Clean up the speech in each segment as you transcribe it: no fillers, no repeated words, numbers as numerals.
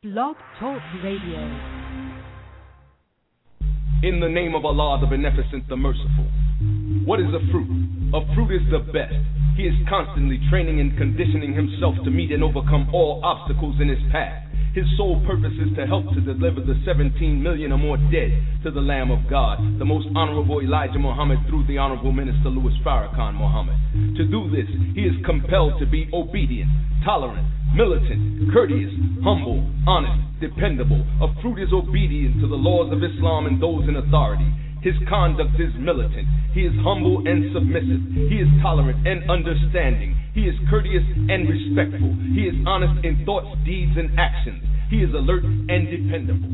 Blog Talk Radio. In the name of Allah, the Beneficent, the Merciful. What is a fruit? A fruit is the best. He is constantly training and conditioning himself to meet and overcome all obstacles in his path. His sole purpose is to help to deliver the 17 million or more dead to the Lamb of God, the most honorable Elijah Muhammad, through the honorable Minister Louis Farrakhan Muhammad. To do this, he is compelled to be obedient, tolerant, militant, courteous, humble, honest, dependable. A fruit is obedient to the laws of Islam and those in authority. His conduct is militant. He is humble and submissive. He is tolerant and understanding. He is courteous and respectful. He is honest in thoughts, deeds, and actions. He is alert and dependable.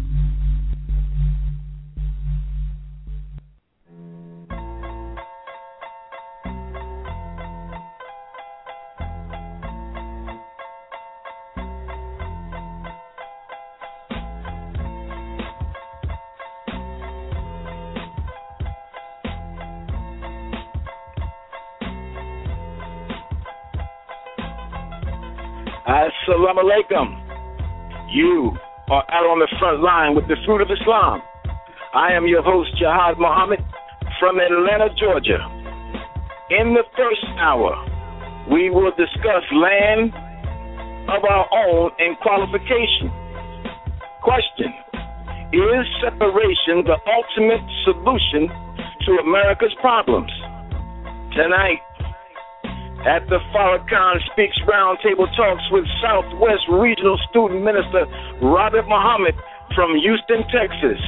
Assalamu alaikum. You are out on the front line with the fruit of Islam. I am your host, Jihad Muhammad, from Atlanta, Georgia. In the first hour, we will discuss land of our own and qualification. Question: is separation the ultimate solution to America's problems? Tonight, at the Farrakhan Speaks Roundtable Talks with Southwest Regional Student Minister Robert Muhammad from Houston, Texas.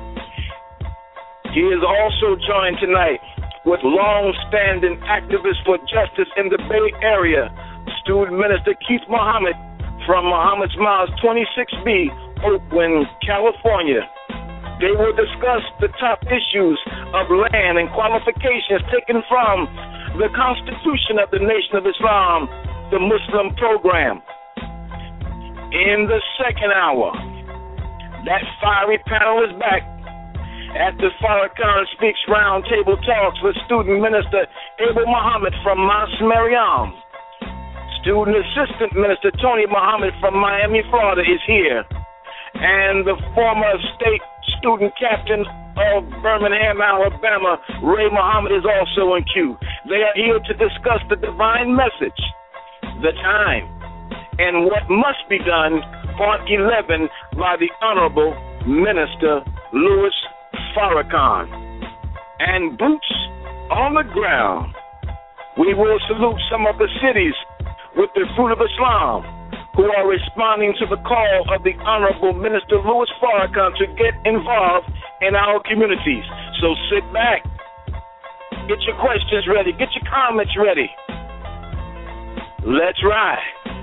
He is also joined tonight with long-standing activist for justice in the Bay Area, Student Minister Keith Muhammad from Muhammad's Miles 26B, Oakland, California. They will discuss the top issues of land and qualifications taken from the Constitution of the Nation of Islam, the Muslim program. In the second hour, that fiery panel is back at the Farrakhan Speaks Roundtable Talks with Student Minister Abel Muhammad from Mas Mariam. Student Assistant Minister Tony Muhammad from Miami, Florida is here. And the former state student captain of Birmingham, Alabama, Ray Muhammad, is also in queue. They are here to discuss the divine message, the time, and what must be done, Part 11, by the Honorable Minister Louis Farrakhan. And boots on the ground, we will salute some of the cities with the fruit of Islam who are responding to the call of the Honorable Minister Louis Farrakhan to get involved in our communities. So sit back, get your questions ready, get your comments ready. Let's ride.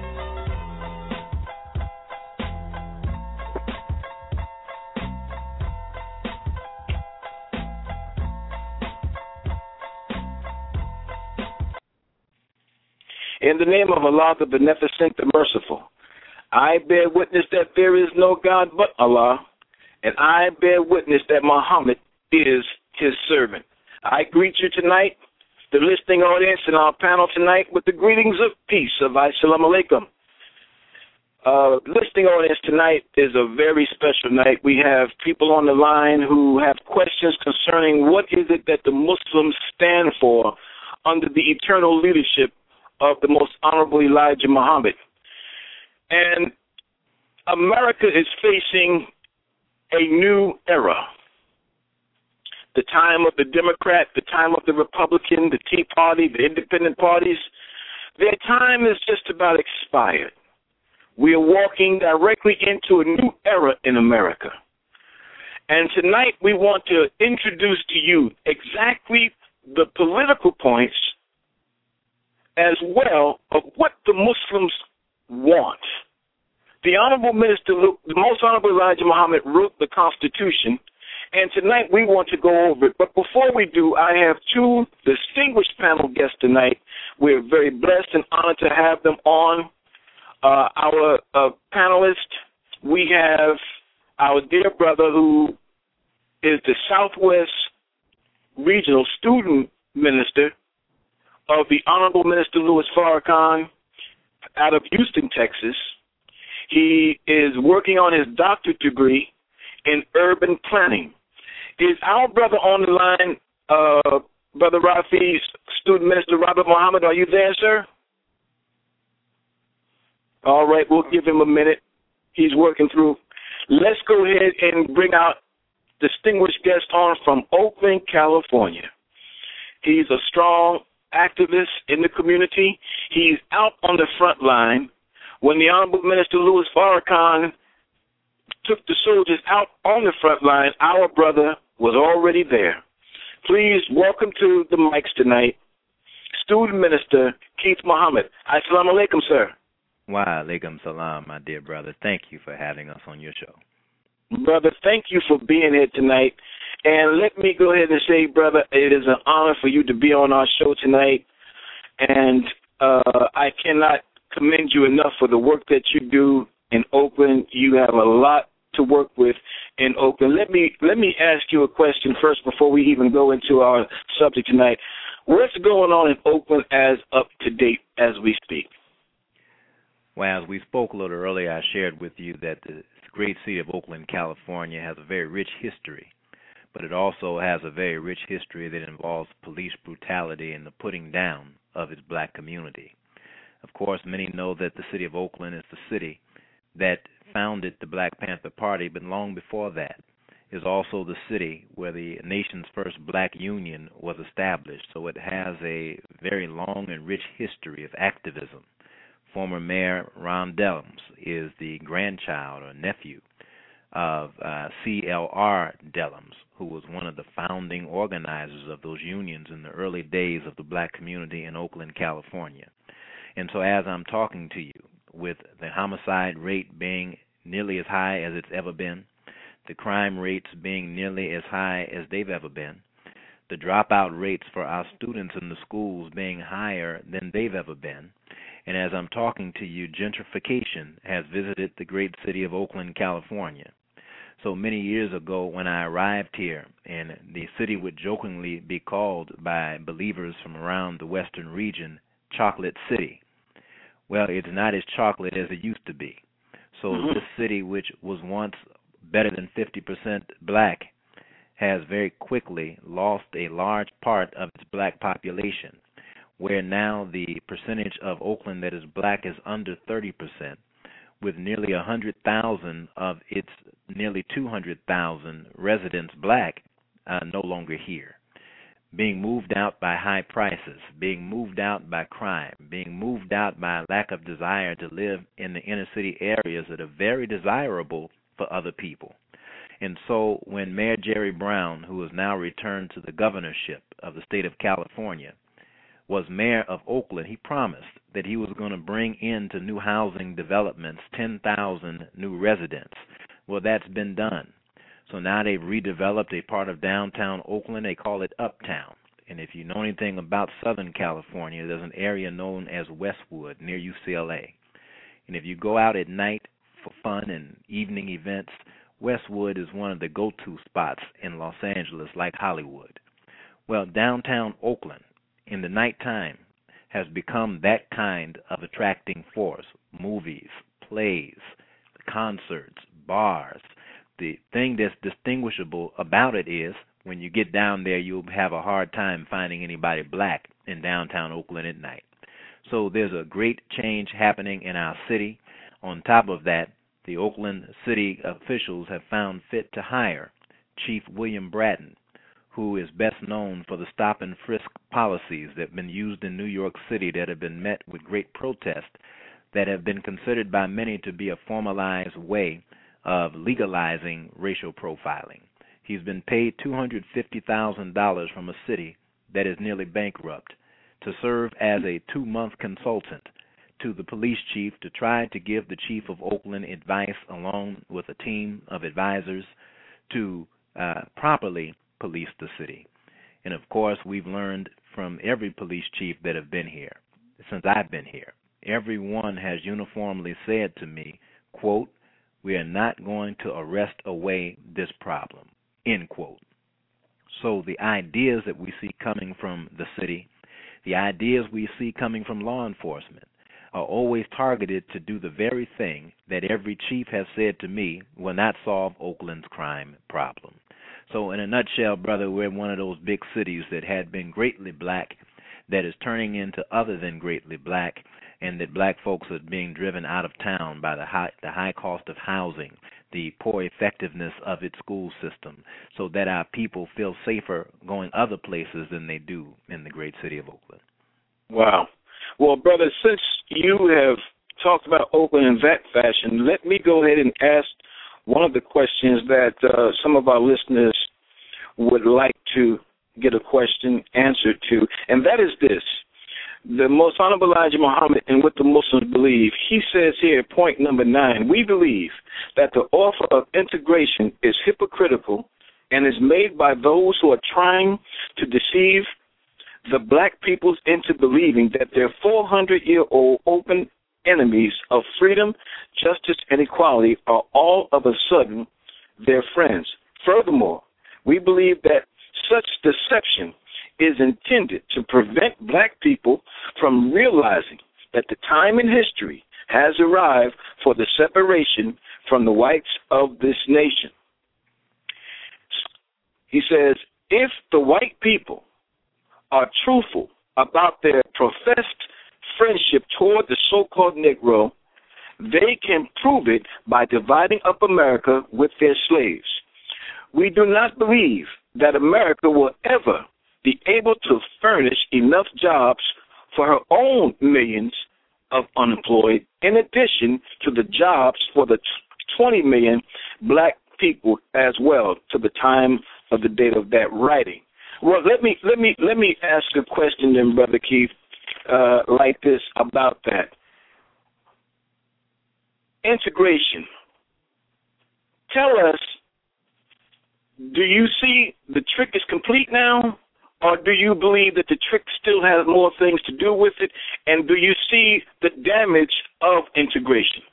In the name of Allah, the Beneficent, the Merciful, I bear witness that there is no God but Allah, and I bear witness that Muhammad is his servant. I greet you tonight, the listening audience, and our panel tonight with the greetings of peace of Assalamu alaikum. Listening audience tonight is a very special night. We have people on the line who have questions concerning what is it that the Muslims stand for under the eternal leadership of the most honorable Elijah Muhammad. And America is facing a new era. The time of the Democrat, the time of the Republican, the Tea Party, the independent parties, their time is just about expired. We are walking directly into a new era in America. And tonight we want to introduce to you exactly the political points as well of what the Muslims want. The Honorable Minister, the Most Honorable Elijah Muhammad wrote the Constitution, and tonight we want to go over it. But before we do, I have two distinguished panel guests tonight. We're very blessed and honored to have them on. Our panelists, we have our dear brother who is the Southwest Regional Student Minister of the Honorable Minister Louis Farrakhan out of Houston, Texas. He is working on his doctorate degree in urban planning. Is our brother on the line, Brother Rafi, Student Minister Robert Muhammad? Are you there, sir? All right, we'll give him a minute. He's working through. Let's go ahead and bring out distinguished guest on from Oakland, California. He's a strong activist in the community. He's out on the front line. When the Honorable Minister Louis Farrakhan took the soldiers out on the front line, our brother was already there. Please welcome to the mics tonight, Student Minister Keith Muhammad. Assalamu alaikum, sir. Wa alaikum salam, my dear brother. Thank you for having us on your show. Brother, thank you for being here tonight. And let me go ahead and say, brother, it is an honor for you to be on our show tonight. And I cannot commend you enough for the work that you do in Oakland. You have a lot to work with in Oakland. Let me ask you a question first before we even go into our subject tonight. What's going on in Oakland as up to date as we speak? Well, as we spoke a little earlier, I shared with you that the great city of Oakland, California, has a very rich history, but it also has a very rich history that involves police brutality and the putting down of its black community. Of course, many know that the city of Oakland is the city that founded the Black Panther Party, but long before that is also the city where the nation's first black union was established. So it has a very long and rich history of activism. Former Mayor Ron Dellums is the grandchild or nephew of C.L.R. Dellums, who was one of the founding organizers of those unions in the early days of the black community in Oakland, California. And so as I'm talking to you, with the homicide rate being nearly as high as it's ever been, the crime rates being nearly as high as they've ever been, the dropout rates for our students in the schools being higher than they've ever been, and as I'm talking to you, gentrification has visited the great city of Oakland, California. So many years ago when I arrived here, and the city would jokingly be called by believers from around the western region Chocolate City. Well, it's not as chocolate as it used to be. So this city, which was once better than 50% black, has very quickly lost a large part of its black population, where now the percentage of Oakland that is black is under 30%, with nearly 100,000 of its nearly 200,000 residents black no longer here, being moved out by high prices, being moved out by crime, being moved out by a lack of desire to live in the inner city areas that are very desirable for other people. And so when Mayor Jerry Brown, who has now returned to the governorship of the state of California, was mayor of Oakland, he promised that he was going to bring into new housing developments 10,000 new residents. Well, that's been done. So now they've redeveloped a part of downtown Oakland. They call it Uptown. And if you know anything about Southern California, there's an area known as Westwood near UCLA. And if you go out at night for fun and evening events, Westwood is one of the go-to spots in Los Angeles, like Hollywood. Well, downtown Oakland in the nighttime has become that kind of attracting force. Movies, plays, concerts, bars. The thing that's distinguishable about it is when you get down there, you'll have a hard time finding anybody black in downtown Oakland at night. So there's a great change happening in our city. On top of that, the Oakland city officials have found fit to hire Chief William Bratton, who is best known for the stop and frisk policies that have been used in New York City that have been met with great protest, that have been considered by many to be a formalized way of legalizing racial profiling. He's been paid $250,000 from a city that is nearly bankrupt to serve as a 2-month consultant to the police chief to try to give the chief of Oakland advice along with a team of advisors to properly police the city. And of course, we've learned from every police chief that have been here, since I've been here, everyone has uniformly said to me, quote, "We are not going to arrest away this problem," end quote. So the ideas that we see coming from the city, the ideas we see coming from law enforcement, are always targeted to do the very thing that every chief has said to me will not solve Oakland's crime problem. So in a nutshell, brother, we're one of those big cities that had been greatly black that is turning into other than greatly black, and that black folks are being driven out of town by the high cost of housing, the poor effectiveness of its school system, so that our people feel safer going other places than they do in the great city of Oakland. Wow. Well, brother, since you have talked about Oakland in that fashion, let me go ahead and ask one of the questions that some of our listeners would like to get a question answered to, and that is this. The Most Honorable Elijah Muhammad and what the Muslims believe, he says here, point number 9, we believe that the offer of integration is hypocritical and is made by those who are trying to deceive the black peoples into believing that their 400-year-old open enemies of freedom, justice, and equality are all of a sudden their friends. Furthermore, we believe that such deception is intended to prevent black people from realizing that the time in history has arrived for the separation from the whites of this nation. He says, if the white people are truthful about their professed friendship toward the so-called Negro, they can prove it by dividing up America with their slaves. We do not believe that America will ever be able to furnish enough jobs for her own millions of unemployed, in addition to the jobs for the 20 million black people as well to the time of the date of that writing. Well, let me ask a question then, Brother Keith, like this about that. Integration. Tell us, do you see the trick is complete now, or do you believe that the trick still has more things to do with it, and do you see the damage of integration?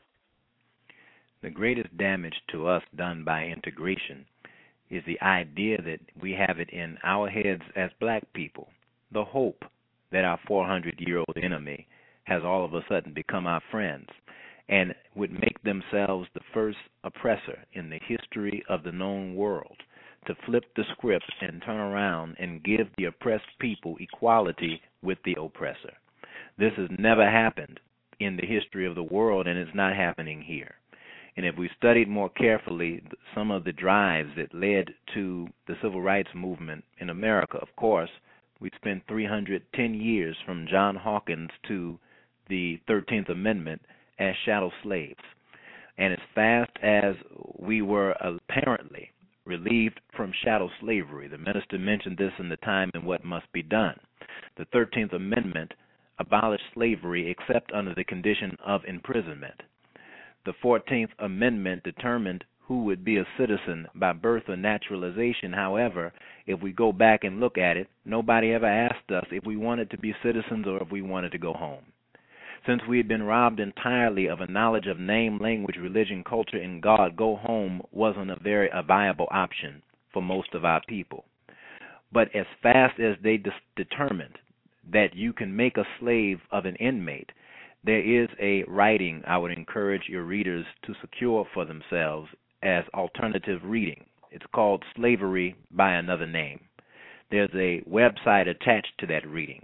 The greatest damage to us done by integration is the idea that we have it in our heads as black people, the hope that our 400-year-old enemy has all of a sudden become our friends and would make themselves the first oppressor in the history of the known world, to flip the script and turn around and give the oppressed people equality with the oppressor. This has never happened in the history of the world, and it's not happening here. And if we studied more carefully some of the drives that led to the civil rights movement in America, of course, we spent 310 years from John Hawkins to the 13th Amendment as chattel slaves. And as fast as we were apparently relieved from chattel slavery, the minister mentioned this in the time and what must be done. The 13th Amendment abolished slavery except under the condition of imprisonment. The 14th Amendment determined who would be a citizen by birth or naturalization. However, if we go back and look at it, nobody ever asked us if we wanted to be citizens or if we wanted to go home. Since we had been robbed entirely of a knowledge of name, language, religion, culture, and God, go home wasn't a viable option for most of our people. But as fast as they determined that you can make a slave of an inmate, there is a writing I would encourage your readers to secure for themselves as alternative reading. It's called Slavery by Another Name. There's a website attached to that reading,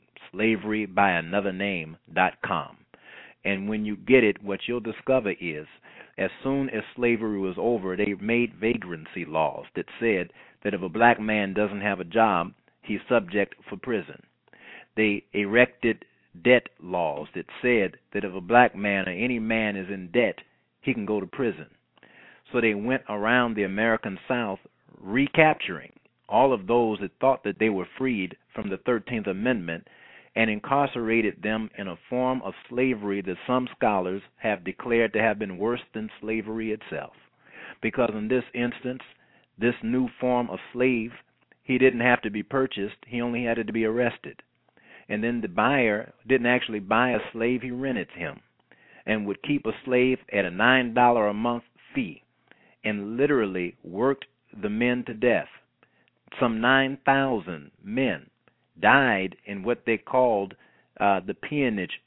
slaverybyanothername.com. And when you get it, what you'll discover is, as soon as slavery was over, they made vagrancy laws that said that if a black man doesn't have a job, he's subject for prison. They erected debt laws that said that if a black man or any man is in debt, he can go to prison. So they went around the American South recapturing all of those that thought that they were freed from the 13th Amendment and incarcerated them in a form of slavery that some scholars have declared to have been worse than slavery itself. Because in this instance, this new form of slave, he didn't have to be purchased, he only had to be arrested. And then the buyer didn't actually buy a slave, he rented him, and would keep a slave at a $9 a month fee and literally worked the men to death. Some 9,000 men died in what they called the peonage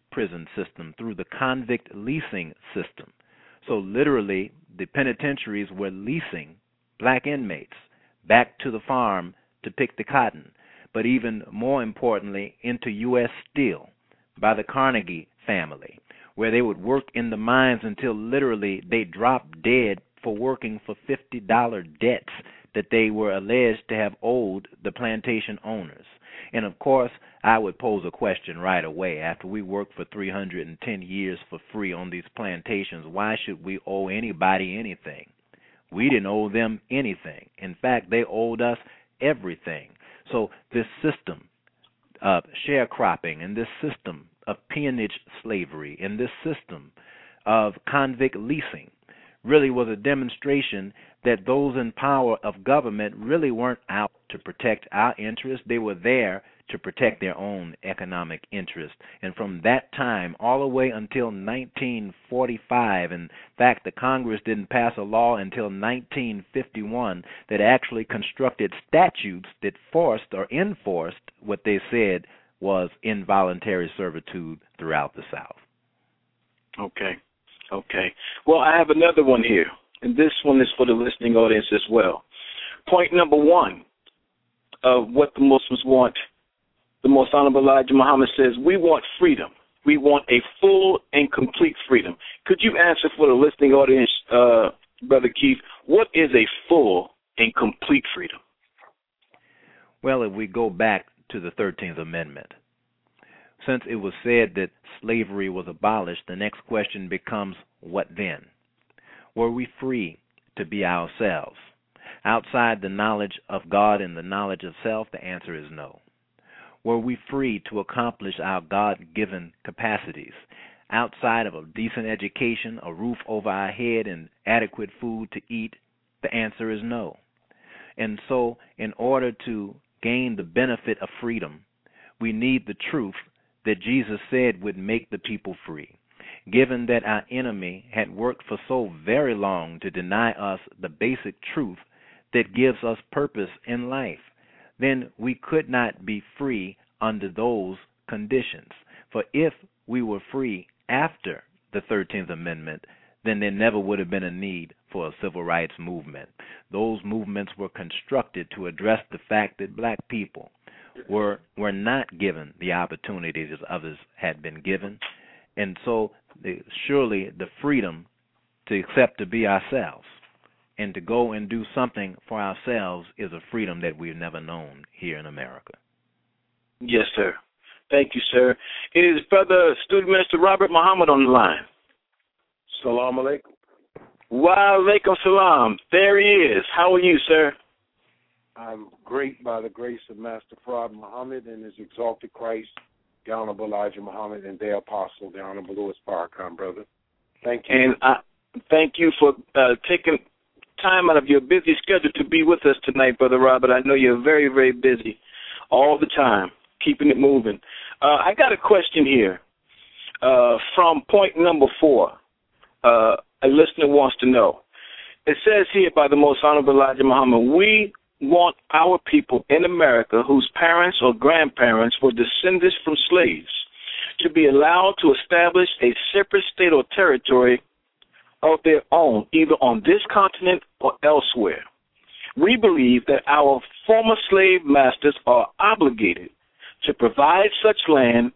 prison system through the convict leasing system. So literally, the penitentiaries were leasing black inmates back to the farm to pick the cotton, but even more importantly, into U.S. Steel by the Carnegie family, where they would work in the mines until literally they dropped dead for working for $50 debts that they were alleged to have owed the plantation owners. And of course, I would pose a question right away. After we worked for 310 years for free on these plantations, why should we owe anybody anything? We didn't owe them anything. In fact, they owed us everything. So this system of sharecropping and this system of peonage slavery and this system of convict leasing really was a demonstration that those in power of government really weren't out to protect our interests. They were there to protect their own economic interests. And from that time all the way until 1945, in fact, the Congress didn't pass a law until 1951 that actually constructed statutes that forced or enforced what they said was involuntary servitude throughout the South. Okay. Well, I have another one here, and this one is for the listening audience as well. Point number one of what the Muslims want, the Most Honorable Elijah Muhammad says, we want freedom. We want a full and complete freedom. Could you answer for the listening audience, Brother Keith, what is a full and complete freedom? Well, if we go back to the 13th Amendment, since it was said that slavery was abolished, the next question becomes, what then? Were we free to be ourselves? Outside the knowledge of God and the knowledge of self, the answer is no. Were we free to accomplish our God-given capacities? Outside of a decent education, a roof over our head, and adequate food to eat, the answer is no. And so, in order to gain the benefit of freedom, we need the truth that Jesus said would make the people free. Given that our enemy had worked for so very long to deny us the basic truth that gives us purpose in life, then we could not be free under those conditions. For if we were free after the 13th Amendment, then there never would have been a need for a civil rights movement. Those movements were constructed to address the fact that black people were not given the opportunities as others had been given. And so surely the freedom to accept to be ourselves and to go and do something for ourselves is a freedom that we've never known here in America. Yes, sir. Thank you, sir. It is Brother Student Minister Robert Muhammad on the line. Salam alaikum. Wa alaikum salam. There he is. How are you, sir? I'm great by the grace of Master Fard Muhammad and his exalted Christ, the Honorable Elijah Muhammad, and their apostle, the Honorable Louis Farrakhan, brother. Thank you. And I thank you for taking time out of your busy schedule to be with us tonight, Brother Robert. I know you're very, very busy all the time, keeping it moving. I got a question here from point number 4. A listener wants to know. It says here by the Most Honorable Elijah Muhammad, we want our people in America whose parents or grandparents were descendants from slaves to be allowed to establish a separate state or territory of their own, either on this continent or elsewhere. We believe that our former slave masters are obligated to provide such land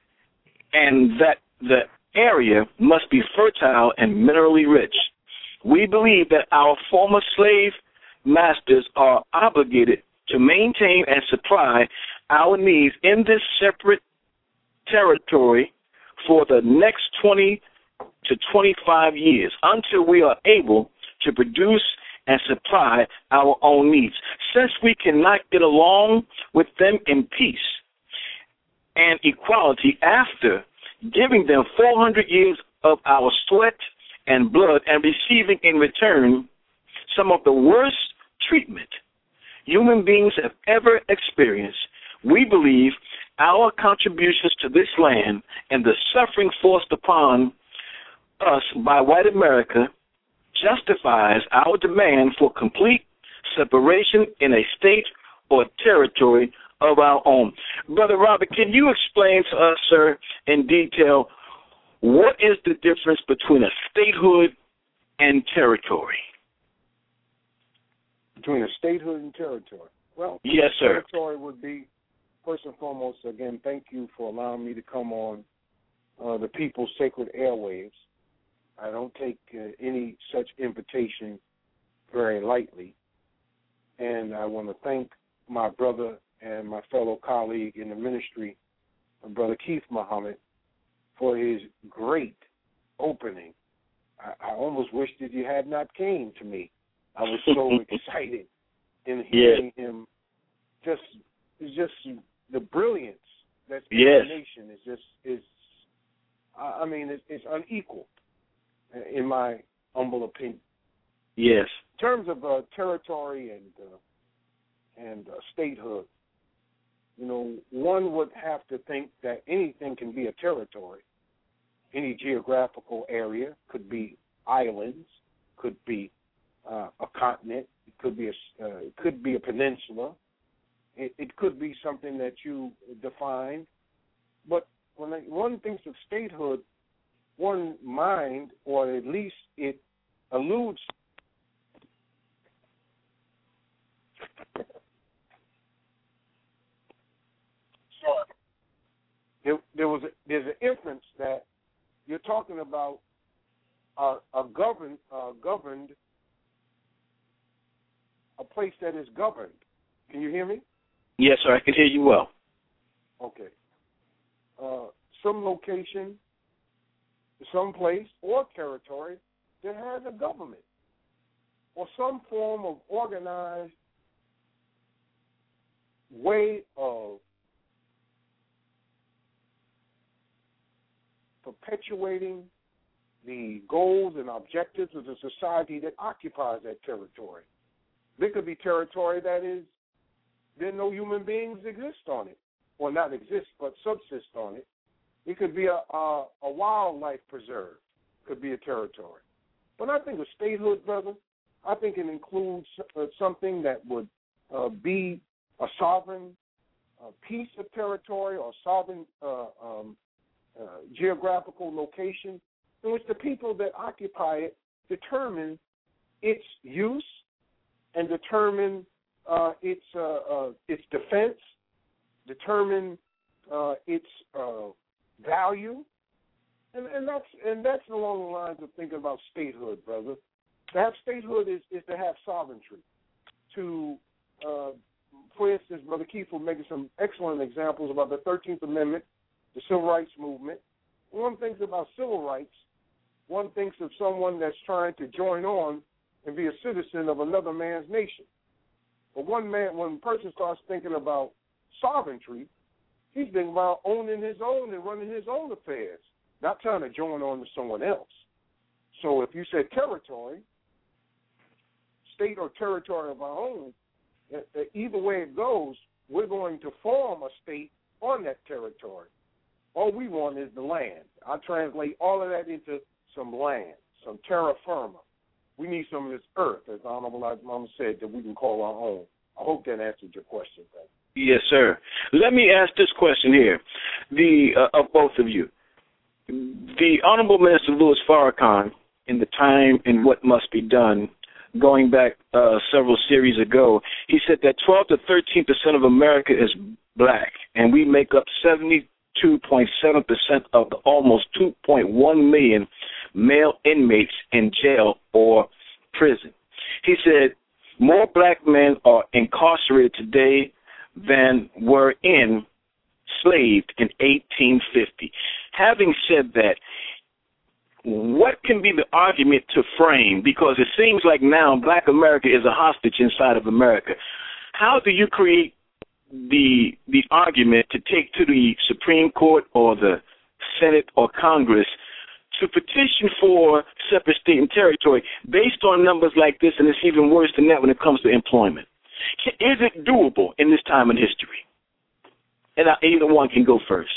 and that the area must be fertile and minerally rich. We believe that our former slave masters are obligated to maintain and supply our needs in this separate territory for the next 20 to 25 years until we are able to produce and supply our own needs. Since we cannot get along with them in peace and equality after giving them 400 years of our sweat and blood and receiving in return some of the worst treatment human beings have ever experienced, we believe our contributions to this land and the suffering forced upon us by white America justifies our demand for complete separation in a state or territory of our own. Brother Robert, can you explain to us, sir, in detail what is the difference between a statehood and territory? Between a statehood and territory? Well, yes, sir. Territory would be, first and foremost, again, thank you for allowing me to come on the People's Sacred Airwaves. I don't take any such invitation very lightly. And I want to thank my brother and my fellow colleague in the ministry, Brother Keith Muhammad, for his great opening. I almost wish that you had not came to me. I was so excited in hearing him. It's just the brilliance that's in the nation is it's unequaled, in my humble opinion. Yes. In terms of territory and statehood, one would have to think that anything can be a territory. Any geographical area could be islands, could be a continent, it could be a peninsula. It could be something that you define. But when one thinks of statehood, one mind, or at least it alludes. There's an inference that you're talking about a governed, a place that is governed. Can you hear me? Yes, sir. I can hear you well. Okay. Some location, some place or territory that has a government or some form of organized way of perpetuating the goals and objectives of the society that occupies that territory. There could be territory that no human beings exist on it, or not exist, but subsist on it. It could be a wildlife preserve, could be a territory. But I think of statehood, brother, I think it includes something that would be a sovereign piece of territory or sovereign geographical location in which the people that occupy it determine its use and determine its defense, determine its value, and that's along the lines of thinking about statehood, brother. To have statehood is to have sovereignty. To, for instance, Brother Keith was making some excellent examples about the 13th Amendment, the Civil Rights Movement. One thinks about civil rights. One thinks of someone that's trying to join on and be a citizen of another man's nation. But when a person starts thinking about sovereignty, he's thinking about owning his own and running his own affairs, not trying to join on to someone else. So if you say territory, state or territory of our own, either way it goes, we're going to form a state on that territory. All we want is the land. I translate all of that into some land, some terra firma. We need some of this earth, as Honorable Mama said, that we can call our own. I hope that answered your question, brother. Yes, sir. Let me ask this question here, of both of you. The Honorable Minister Louis Farrakhan, in the time and what must be done, going back several series ago, he said that 12 to 13% of America is black, and we make up 72.7% of the almost 2.1 million male inmates in jail or prison. He said more black men are incarcerated today than were enslaved in 1850. Having said that, what can be the argument to frame? Because it seems like now black America is a hostage inside of America. How do you create the argument to take to the Supreme Court or the Senate or Congress to petition for separate state and territory based on numbers like this, and it's even worse than that when it comes to employment? Is it doable in this time in history? And either one can go first.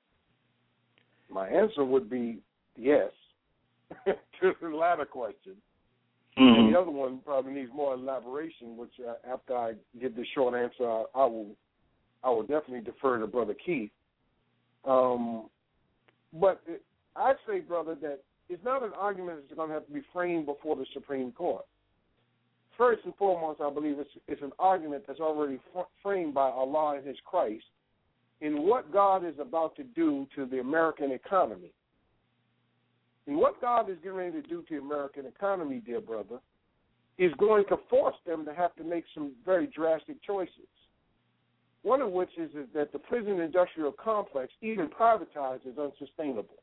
My answer would be yes to the latter question. Mm-hmm. And the other one probably needs more elaboration, which after I give the short answer, I will definitely defer to Brother Keith. But I'd say, brother, that it's not an argument that's going to have to be framed before the Supreme Court. First and foremost, I believe it's an argument that's already framed by Allah and His Christ in what God is about to do to the American economy. And what God is getting ready to do to the American economy, dear brother, is going to force them to have to make some very drastic choices. One of which is that the prison industrial complex, even privatized, is unsustainable.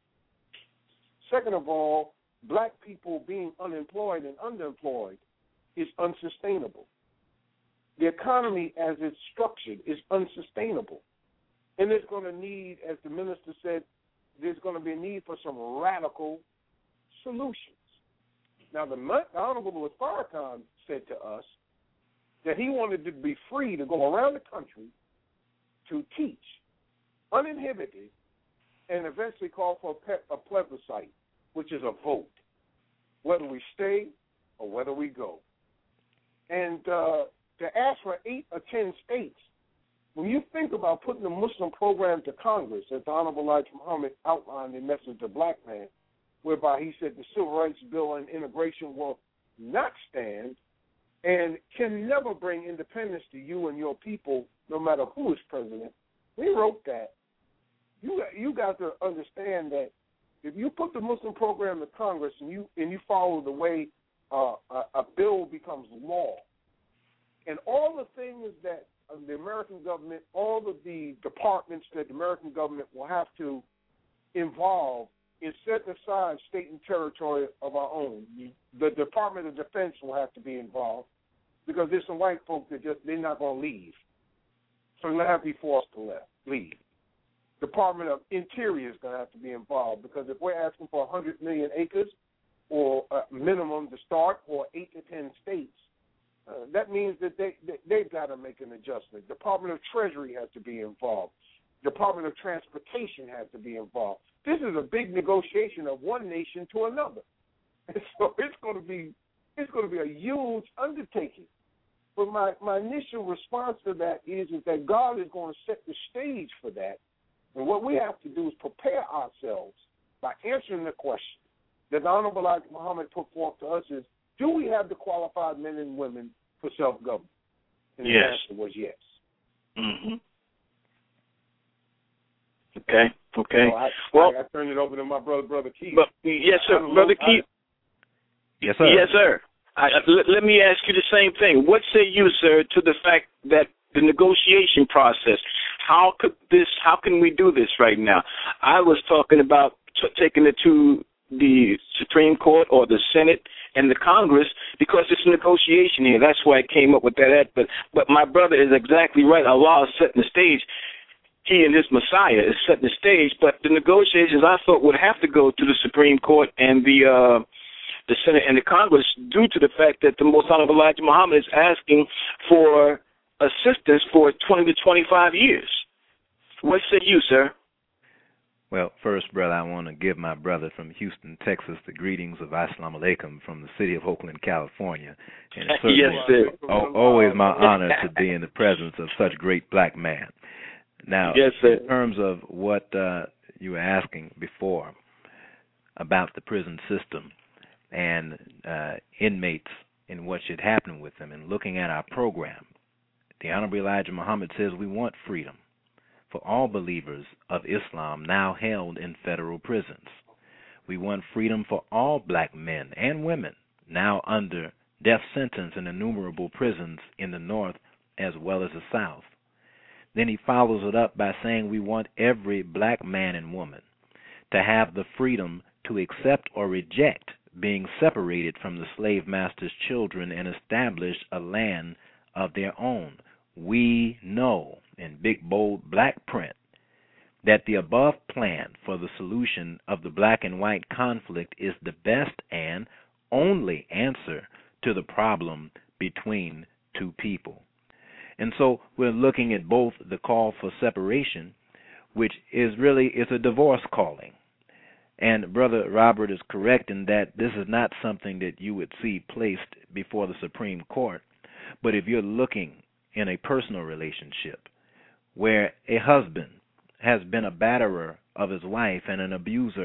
Second of all, black people being unemployed and underemployed is unsustainable. The economy as it's structured is unsustainable. And there's going to need, as the minister said, there's going to be a need for some radical solutions. Now, the Honorable Louis Farrakhan said to us that he wanted to be free to go around the country to teach, uninhibited, and eventually call for a plebiscite, which is a vote, whether we stay or whether we go. And to ask for 8 or 10 states, when you think about putting the Muslim program to Congress, as the Honorable Elijah Muhammad outlined in Message to Black Man, whereby he said the Civil Rights Bill and integration will not stand and can never bring independence to you and your people, no matter who is president. We wrote that. You got to understand that if you put the Muslim program to Congress and you follow the way a bill becomes law, and all the things that the American government, all of the departments that the American government will have to involve in setting aside state and territory of our own. The Department of Defense will have to be involved because there's some white folk that they're not going to leave. So they'll have to be forced to leave. Department of Interior is going to have to be involved because if we're asking for 100 million acres or a minimum to start for 8 to 10 states, that means that they've got to make an adjustment. Department of Treasury has to be involved. Department of Transportation has to be involved. This is a big negotiation of one nation to another, and so it's going to be a huge undertaking. But my initial response to that is that God is going to set the stage for that, and what we have to do is prepare ourselves by answering the question that the Honorable Elijah Muhammad put forth to us is, do we have the qualified men and women for self-government? And the answer was yes. Mm-hmm. Okay. So I turn it over to my brother Keith. Yes, sir, Brother Keith. Yes, sir. Yes, sir. Let me ask you the same thing. What say you, sir, to the fact that the negotiation process, how can we do this right now? I was talking about taking it to the Supreme Court or the Senate and the Congress because it's a negotiation here. That's why I came up with that. But my brother is exactly right. Allah is setting the stage. He and his Messiah is setting the stage. But the negotiations, I thought, would have to go to the Supreme Court and the Senate and the Congress due to the fact that the Most Honorable Elijah Muhammad is asking for assistance for 20 to 25 years. What say you, sir? Well, first, brother, I want to give my brother from Houston, Texas, the greetings of Assalamu Alaikum from the city of Oakland, California. And it's yes, sir. Always my honor to be in the presence of such great black man. Now, yes, sir. in terms of what you were asking before about the prison system and inmates and what should happen with them, and looking at our program, the Honorable Elijah Muhammad says we want freedom for all believers of Islam now held in federal prisons. We want freedom for all black men and women now under death sentence in innumerable prisons in the North as well as the South. Then he follows it up by saying we want every black man and woman to have the freedom to accept or reject being separated from the slave master's children and establish a land of their own. We know, in big, bold black print, that the above plan for the solution of the black and white conflict is the best and only answer to the problem between two people. And so we're looking at both the call for separation, which is a divorce calling. And Brother Robert is correct in that this is not something that you would see placed before the Supreme Court. But if you're looking in a personal relationship where a husband has been a batterer of his wife and an abuser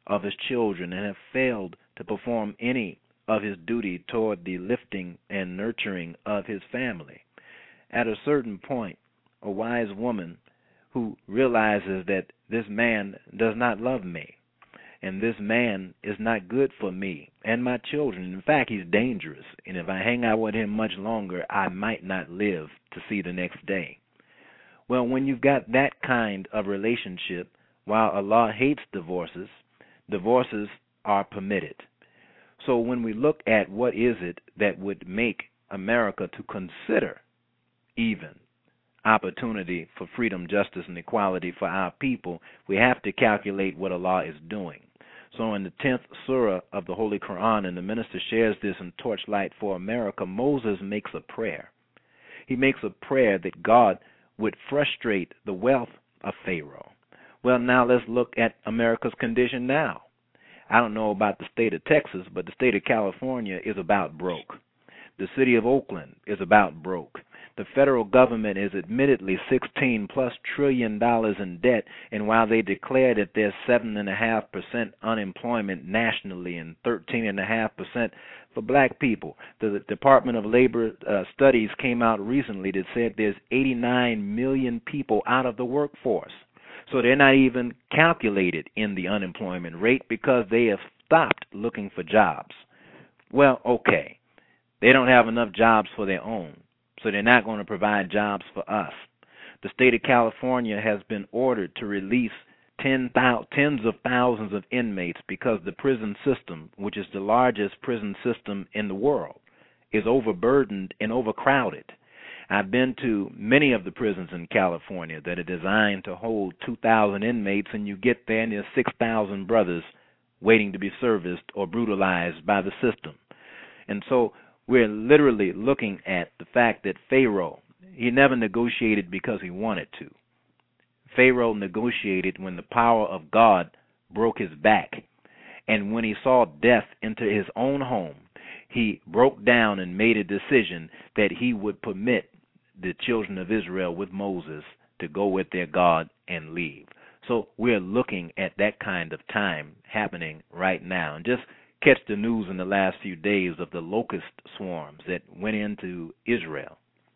of his children and have failed to perform any of his duty toward the lifting and nurturing of his family. At a certain point, a wise woman who realizes that this man does not love me, and this man is not good for me and my children. In fact, he's dangerous, and if I hang out with him much longer, I might not live to see the next day. Well, when you've got that kind of relationship, while Allah hates divorces, divorces are permitted. So when we look at what is it that would make America to consider even opportunity for freedom, justice, and equality for our people, we have to calculate what Allah is doing. So in the 10th surah of the Holy Quran, and the minister shares this in Torchlight for America, Moses makes a prayer. He makes a prayer that God would frustrate the wealth of Pharaoh. Well, now let's look at America's condition now. I don't know about the state of Texas, but the state of California is about broke. The city of Oakland is about broke. The federal government is admittedly $16+ trillion in debt, and while they declare that there's 7.5% unemployment nationally and 13.5% for black people, the Department of Labor studies came out recently that said there's 89 million people out of the workforce. So they're not even calculated in the unemployment rate because they have stopped looking for jobs. Well, okay. They don't have enough jobs for their own, so they're not going to provide jobs for us. The state of California has been ordered to release tens of thousands of inmates because the prison system, which is the largest prison system in the world, is overburdened and overcrowded. I've been to many of the prisons in California that are designed to hold 2,000 inmates, and you get there and there's 6,000 brothers waiting to be serviced or brutalized by the system. And so we're literally looking at the fact that Pharaoh, he never negotiated because he wanted to. Pharaoh negotiated when the power of God broke his back. And when he saw death enter his own home, he broke down and made a decision that he would permit the children of Israel with Moses to go with their God and leave. So we're looking at that kind of time happening right now. And just catch the news in the last few days of the locust swarms that went into Israel,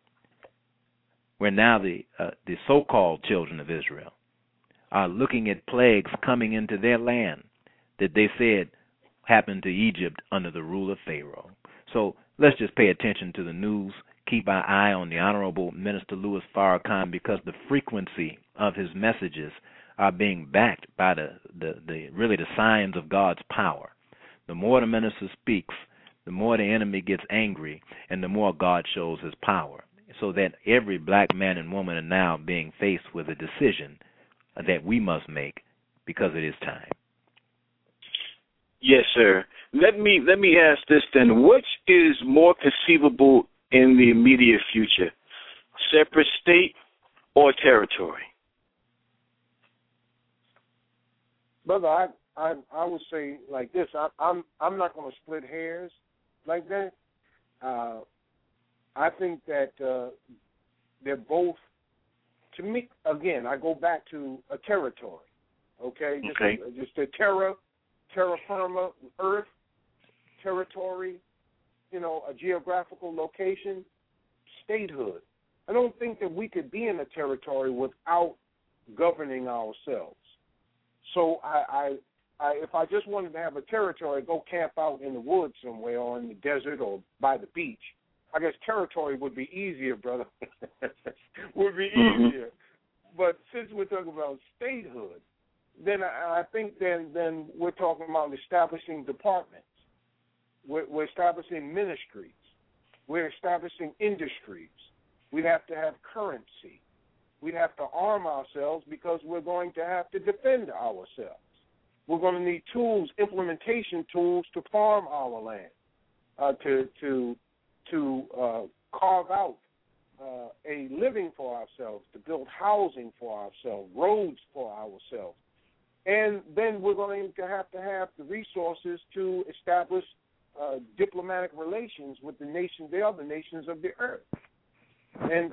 where now the so-called children of Israel are looking at plagues coming into their land that they said happened to Egypt under the rule of Pharaoh. So let's just pay attention to the news, keep our eye on the Honorable Minister Louis Farrakhan, because the frequency of his messages are being backed by the signs of God's power. The more the minister speaks, the more the enemy gets angry, and the more God shows his power. So that every black man and woman are now being faced with a decision that we must make because it is time. Yes, sir. Let me ask this then. Which is more conceivable in the immediate future, separate state or territory? Brother, I would say like this. I'm not going to split hairs like that. I think that they're both. To me, again, I go back to a territory. Okay. Just a terra firma, earth, territory. A geographical location, statehood. I don't think that we could be in a territory without governing ourselves. So if I just wanted to have a territory, go camp out in the woods somewhere or in the desert or by the beach, I guess territory would be easier, brother. Would be easier. But since we're talking about statehood, then I think then we're talking about establishing departments. We're establishing ministries. We're establishing industries. We'd have to have currency. We'd have to arm ourselves because we're going to have to defend ourselves. We're going to need tools, implementation tools to farm our land, to carve out a living for ourselves, to build housing for ourselves, roads for ourselves. And then we're going to have the resources to establish diplomatic relations with the other nations of the earth. And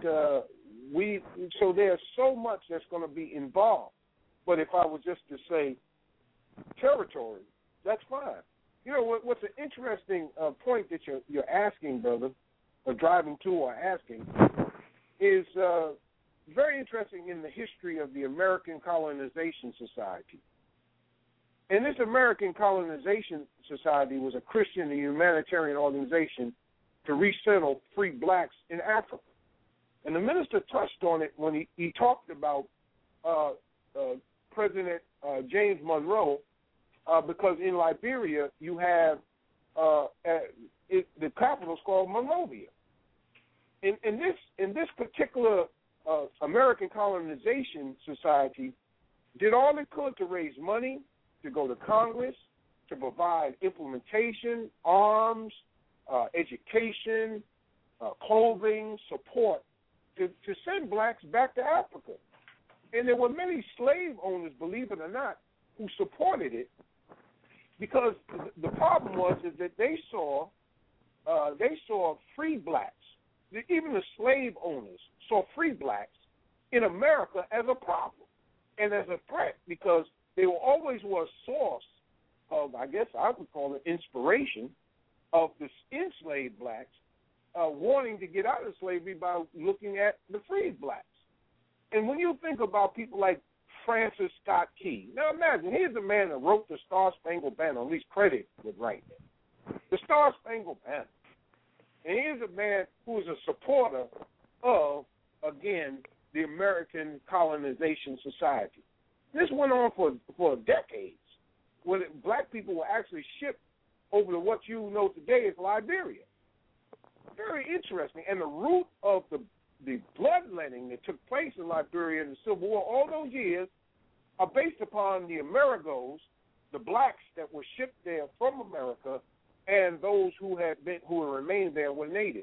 so there's so much that's going to be involved. But if I was just to say, territory, that's fine. You know what's an interesting point that you're asking, brother, or driving to or asking, is very interesting in the history of the American Colonization Society. And this American Colonization Society was a Christian and humanitarian organization to resettle free blacks in Africa. And the minister touched on it when he talked about President James Monroe, because in Liberia you have the capital is called Monrovia. In this particular American Colonization Society did all it could to raise money, to go to Congress, to provide implementation, arms, education, clothing, support, to send blacks back to Africa. And there were many slave owners, believe it or not, who supported it, because the problem is that they saw free blacks. Even the slave owners saw free blacks in America as a problem and as a threat, because they always were a source of, I guess I would call it, inspiration of the enslaved blacks wanting to get out of slavery by looking at the freed blacks. And when you think about people like Francis Scott Key, now imagine, here's a man that wrote the Star-Spangled Banner, at least credit with writing it, the Star-Spangled Banner. And here's a man who is a supporter of, again, the American Colonization Society. This went on for decades, when black people were actually shipped over to what you know today as Liberia. Very interesting. And the root of the bloodletting that took place in Liberia in the Civil War all those years are based upon the Amerigos, the blacks that were shipped there from America, and those who remained there were native.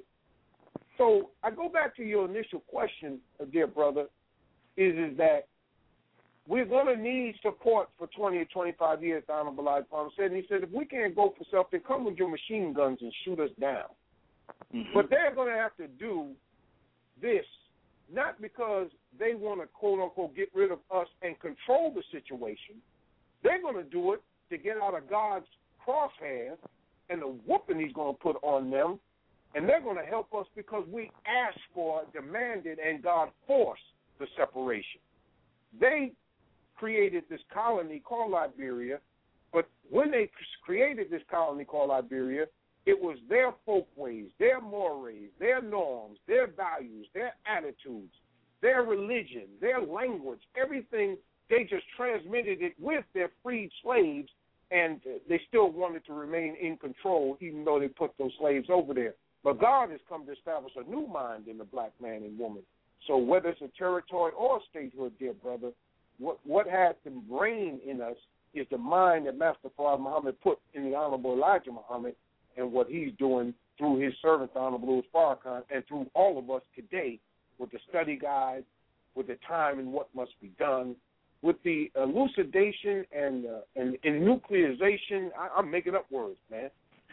So I go back to your initial question, dear brother, is that we're going to need support for 20 or 25 years, the Honorable Elijah Muhammad said. And he said, if we can't go for self, then come with your machine guns and shoot us down. Mm-hmm. But they're going to have to do this, not because they want to, quote, unquote, get rid of us and control the situation. They're going to do it to get out of God's crosshairs and the whooping he's going to put on them. And they're going to help us because we asked for, demanded, and God forced the separation. They created this colony called Liberia, but when they created this colony called Liberia, it was their folkways, their mores, their norms, their values, their attitudes, their religion, their language, everything. They just transmitted it with their freed slaves, and they still wanted to remain in control, even though they put those slaves over there. But God has come to establish a new mind in the black man and woman. So whether it's a territory or a statehood, dear brother, what has to reign in us is the mind that Master Fard Muhammad put in the Honorable Elijah Muhammad, and what he's doing through his servant, the Honorable Louis Farrakhan, and through all of us today with the study guide, with the time and what must be done, with the elucidation and nuclearization. I'm making up words, man.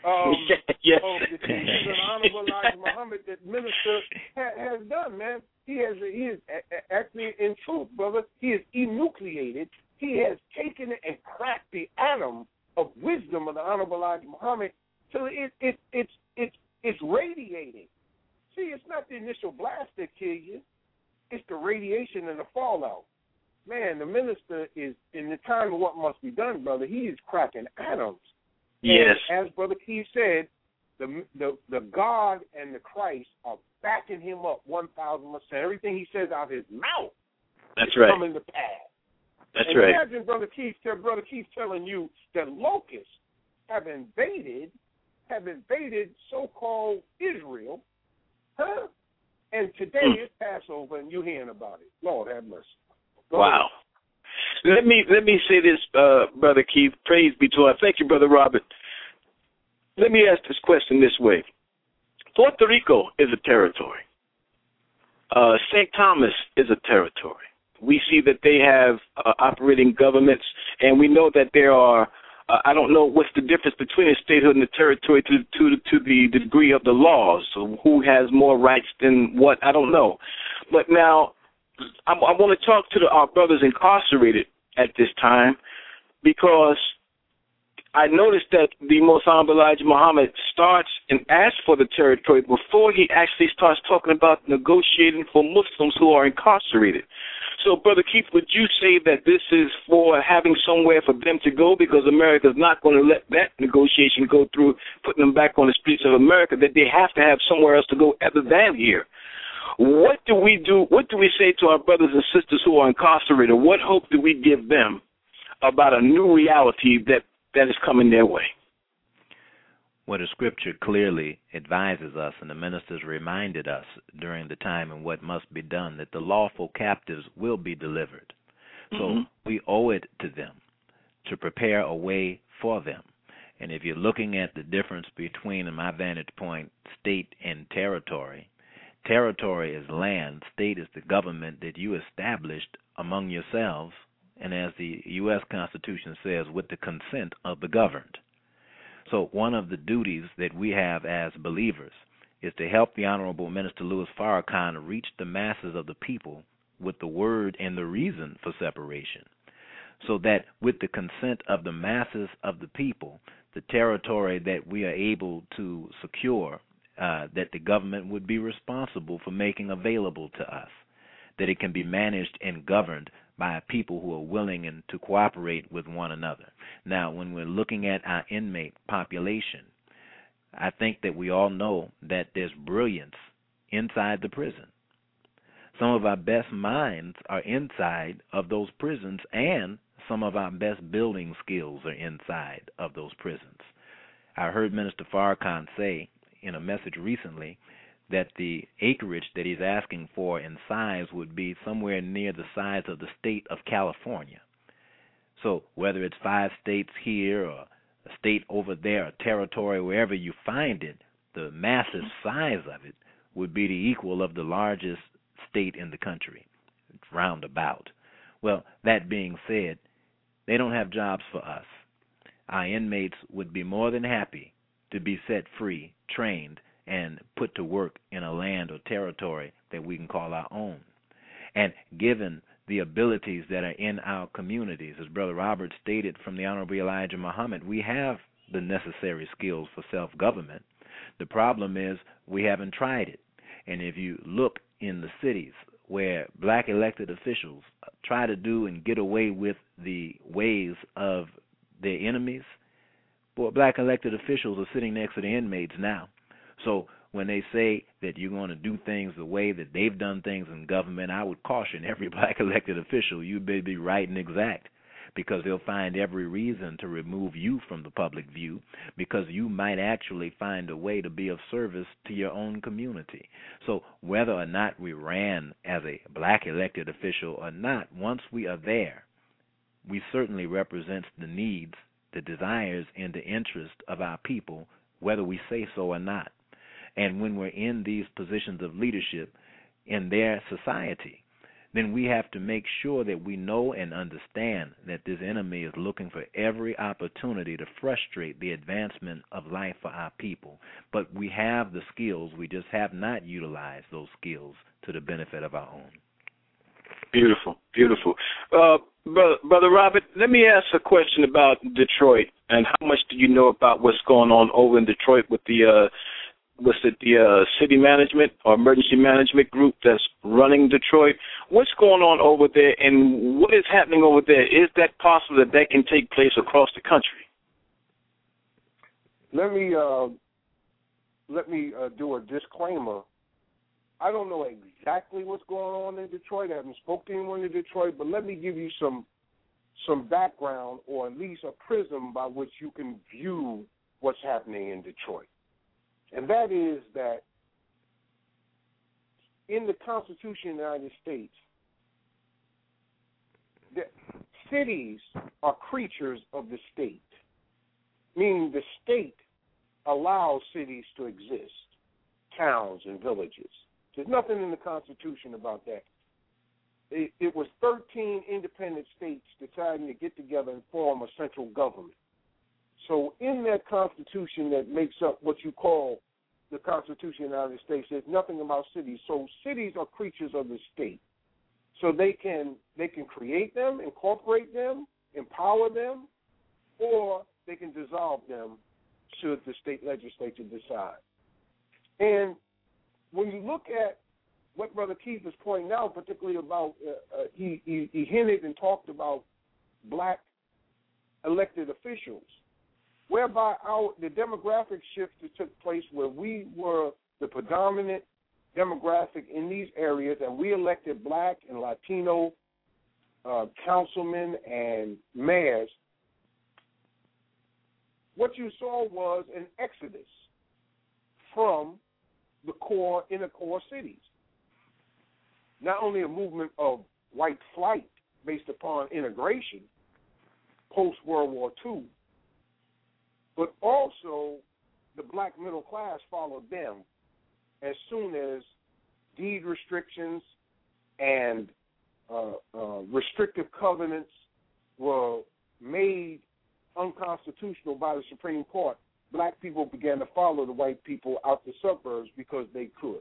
Yes. Of the teachings of Honorable Elijah Muhammad that minister has done, man. He is actually, in truth, brother, he has enucleated. He has taken it and cracked the atom of wisdom of the Honorable Elijah Muhammad till it's radiating. See, it's not the initial blast that kills you. It's the radiation and the fallout. Man, the minister is, in the time of what must be done, brother, he is cracking atoms. Yes. And as Brother Keith said, the God and the Christ are backing him up 1,000%. Everything he says out of his mouth is coming to pass. That's and right. Imagine Brother Keith telling you that locusts have invaded so-called Israel, huh? And today is Passover, and you're hearing about it. Lord have mercy. Wow. Let me say this, Brother Keith. Praise be to God. Thank you, Brother Robert. Let me ask this question this way. Puerto Rico is a territory. St. Thomas is a territory. We see that they have operating governments, and we know that there are, I don't know what's the difference between a statehood and a territory to the degree of the laws. So who has more rights than what, I don't know. But now, I want to talk to our brothers incarcerated at this time. because I noticed that the Most Honorable Elijah Muhammad starts and asks for the territory before he actually starts talking about negotiating for Muslims who are incarcerated. So, Brother Keith, would you say that this is for having somewhere for them to go because America is not going to let that negotiation go through, putting them back on the streets of America, that they have to have somewhere else to go other than here? What do we do? What do we say to our brothers and sisters who are incarcerated? What hope do we give them about a new reality that is coming their way? Well, the scripture clearly advises us, and the ministers reminded us during the time and what must be done, that the lawful captives will be delivered. So we owe it to them to prepare a way for them. And if you're looking at the difference between, in my vantage point, state and territory, territory is land, state is the government that you established among yourselves, and as the U.S. Constitution says, with the consent of the governed. So one of the duties that we have as believers is to help the Honorable Minister Louis Farrakhan reach the masses of the people with the word and the reason for separation, so that with the consent of the masses of the people, the territory that we are able to secure, that the government would be responsible for making available to us, that it can be managed and governed by people who are willing and to cooperate with one another. Now, when we're looking at our inmate population, I think that we all know that there's brilliance inside the prison. Some of our best minds are inside of those prisons, and some of our best building skills are inside of those prisons. I heard Minister Farrakhan say in a message recently that the acreage that he's asking for in size would be somewhere near the size of the state of California. So whether it's 5 states here or a state over there, a territory, wherever you find it, the massive size of it would be the equal of the largest state in the country, roundabout. Well, that being said, they don't have jobs for us. Our inmates would be more than happy to be set free, trained, and put to work in a land or territory that we can call our own. And given the abilities that are in our communities, as Brother Robert stated from the Honorable Elijah Muhammad, we have the necessary skills for self-government. The problem is we haven't tried it. And if you look in the cities where black elected officials try to do and get away with the ways of their enemies, boy, black elected officials are sitting next to the inmates now. So when they say that you're going to do things the way that they've done things in government, I would caution every black elected official, you better be right and exact, because they'll find every reason to remove you from the public view, because you might actually find a way to be of service to your own community. So whether or not we ran as a black elected official or not, once we are there, we certainly represent the needs, the desires, and the interest of our people, whether we say so or not. And when we're in these positions of leadership in their society, then we have to make sure that we know and understand that this enemy is looking for every opportunity to frustrate the advancement of life for our people. But we have the skills, we just have not utilized those skills to the benefit of our own. Beautiful, beautiful. Brother Robert, let me ask a question about Detroit, and how much do you know about what's going on over in Detroit with the city management or emergency management group that's running Detroit? What's going on over there, and what is happening over there? Is that possible that can take place across the country? Let me do a disclaimer. I don't know exactly what's going on in Detroit. I haven't spoken to anyone in Detroit, but let me give you some background, or at least a prism by which you can view what's happening in Detroit. And that is that in the Constitution of the United States, the cities are creatures of the state, meaning the state allows cities to exist, towns and villages. There's nothing in the Constitution about that. It was 13 independent states deciding to get together and form a central government. So in that Constitution that makes up what you call the Constitution of the United States, there's nothing about cities. So cities are creatures of the state. So they can create them, incorporate them, empower them, or they can dissolve them should the state legislature decide. And when you look at what Brother Keith is pointing out, particularly about, he hinted and talked about black elected officials, whereby the demographic shift that took place where we were the predominant demographic in these areas, and we elected black and Latino councilmen and mayors, what you saw was an exodus from the inner core cities. Not only a movement of white flight based upon integration post-World War II, but also the black middle class followed them as soon as deed restrictions and restrictive covenants were made unconstitutional by the Supreme Court. Black people began to follow the white people out the suburbs because they could.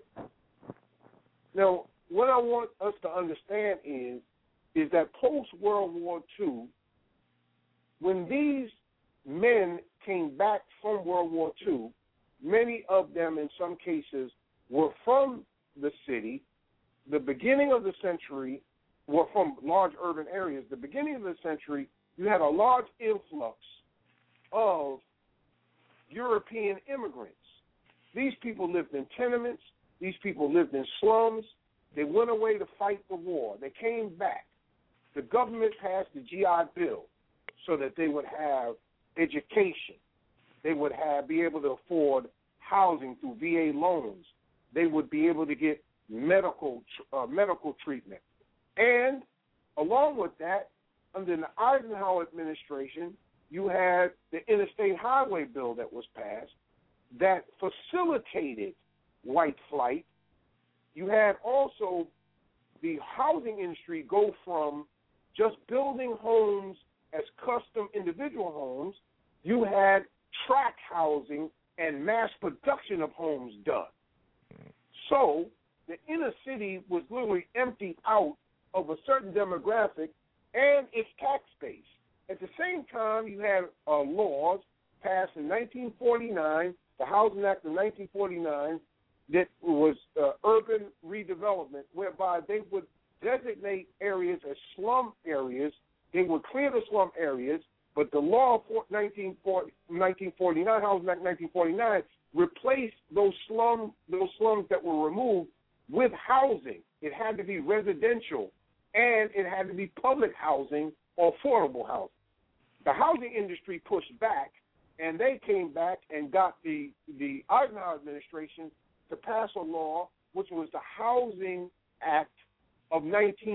Now, what I want us to understand is that post-World War II, when these men came back from World War II, many of them in some cases were from the city. The beginning of the century were from large urban areas. The beginning of the century, you had a large influx of European immigrants. These people lived in tenements. These people lived in slums. They went away to fight the war. They came back. The government passed the GI Bill so that they would have education. They would be able to afford housing through VA loans. They would be able to get medical treatment. And along with that, under the Eisenhower administration, you had the Interstate Highway Bill that was passed that facilitated white flight. You had also the housing industry go from just building homes as custom individual homes. You had tract housing and mass production of homes done. So the inner city was literally emptied out of a certain demographic and its tax base. At the same time, you had laws passed in 1949, the Housing Act of 1949, that was urban redevelopment, whereby they would designate areas as slum areas. They would clear the slum areas, but the law of 1949, Housing Act 1949, replaced those slums that were removed with housing. It had to be residential, and it had to be public housing or affordable housing. The housing industry pushed back, and they came back and got the Eisenhower administration to pass a law, which was the Housing Act of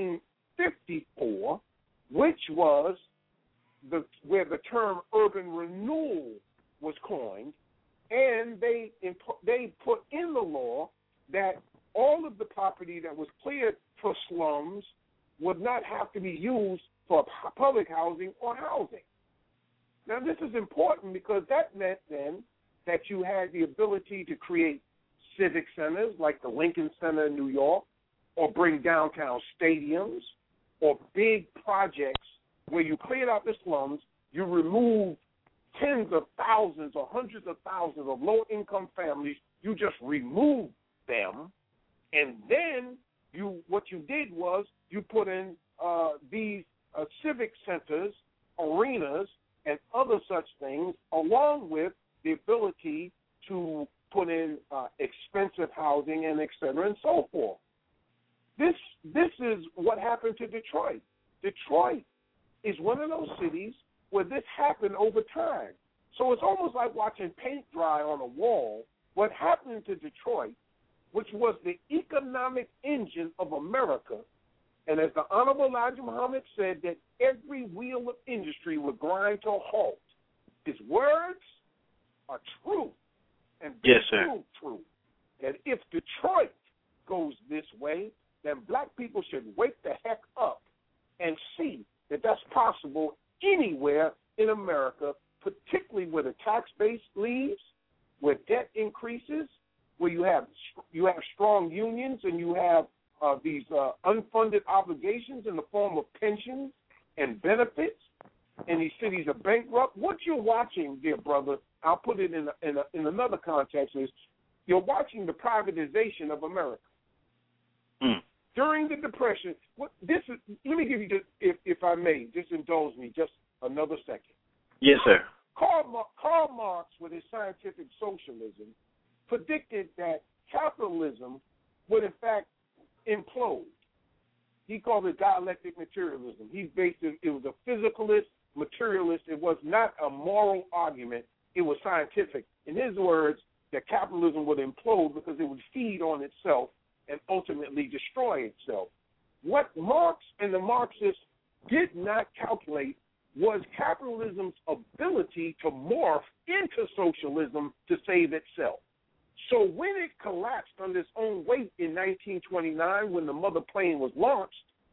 1954, which was where the term urban renewal was coined, and they put in the law that all of the property that was cleared for slums would not have to be used for public housing or housing. Now, this is important because that meant then that you had the ability to create civic centers like the Lincoln Center in New York, or bring downtown stadiums, or big projects where you cleared out the slums, you removed tens of thousands or hundreds of thousands of low-income families. You just removed them, and then what you did was you put in these civic centers, arenas, and other such things, along with the ability to put in expensive housing and et cetera and so forth. This is what happened to Detroit. Detroit is one of those cities where this happened over time. So it's almost like watching paint dry on a wall. What happened to Detroit, which was the economic engine of America, and as the Honorable Elijah Muhammad said, that every wheel of industry would grind to a halt. His words are true, and yes, sir. True, that if Detroit goes this way, then black people should wake the heck up and see that that's possible anywhere in America, particularly where the tax base leaves, where debt increases, where you have strong unions and you have these unfunded obligations in the form of pensions and benefits. and these cities are bankrupt, what you're watching, dear brother, I'll put it in another context, is you're watching the privatization of America. During the Depression, let me give you, if I may, just indulge me just another second. Yes, sir. Karl Marx, with his scientific socialism, predicted that capitalism would, in fact, implode. He called it dialectic materialism. He based it was a physicalist, materialist. It was not a moral argument. It was scientific. In his words, that capitalism would implode because it would feed on itself and ultimately destroy itself. What Marx and the Marxists did not calculate was capitalism's ability to morph into socialism to save itself. So when it collapsed under its own weight in 1929, when the mother plane was launched,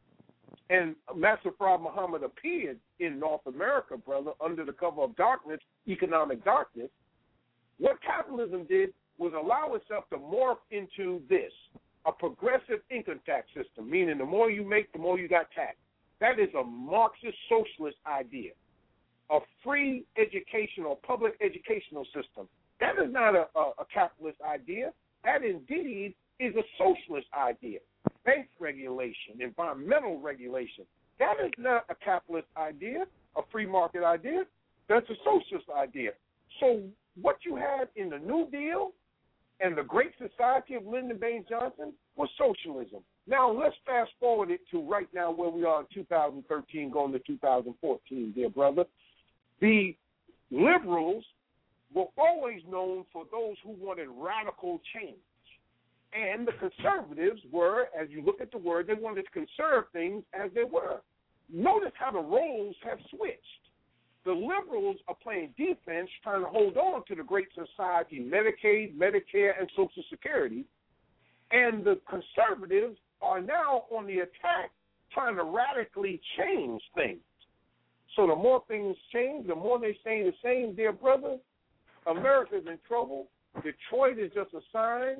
and Master Fard Muhammad appeared in North America, brother, under the cover of darkness, economic darkness, what capitalism did was allow itself to morph into this, a progressive income tax system, meaning the more you make, the more you got taxed. That is a Marxist socialist idea. A free educational, public educational system. That is not a capitalist idea. That indeed is a socialist idea. Bank regulation, environmental regulation. That is not a capitalist idea, a free market idea. That's a socialist idea. So what you had in the New Deal and the Great Society of Lyndon Baines Johnson was socialism. Now let's fast forward it to right now where we are in 2013 going to 2014, dear brother. The liberals were always known for those who wanted radical change. And the conservatives were, as you look at the word, they wanted to conserve things as they were. Notice how the roles have switched. The liberals are playing defense, trying to hold on to the Great Society, Medicaid, Medicare, and Social Security. And the conservatives are now on the attack, trying to radically change things. So the more things change, the more they stay the same, dear brother, America's in trouble. Detroit is just a sign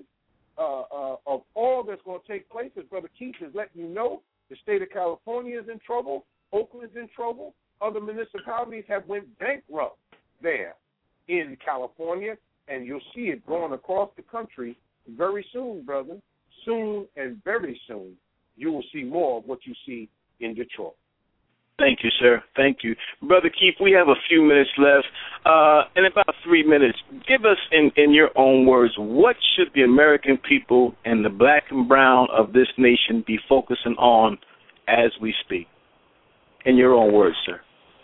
of all that's going to take place. As Brother Keith is letting you know, the state of California is in trouble. Oakland's in trouble. Other municipalities have went bankrupt there in California, and you'll see it going across the country very soon, brother. Soon and very soon, you will see more of what you see in Detroit. Thank you, sir. Thank you. Brother Keith, we have a few minutes left. In about 3 minutes, give us, in your own words, what should the American people and the black and brown of this nation be focusing on as we speak? In your own words, sir.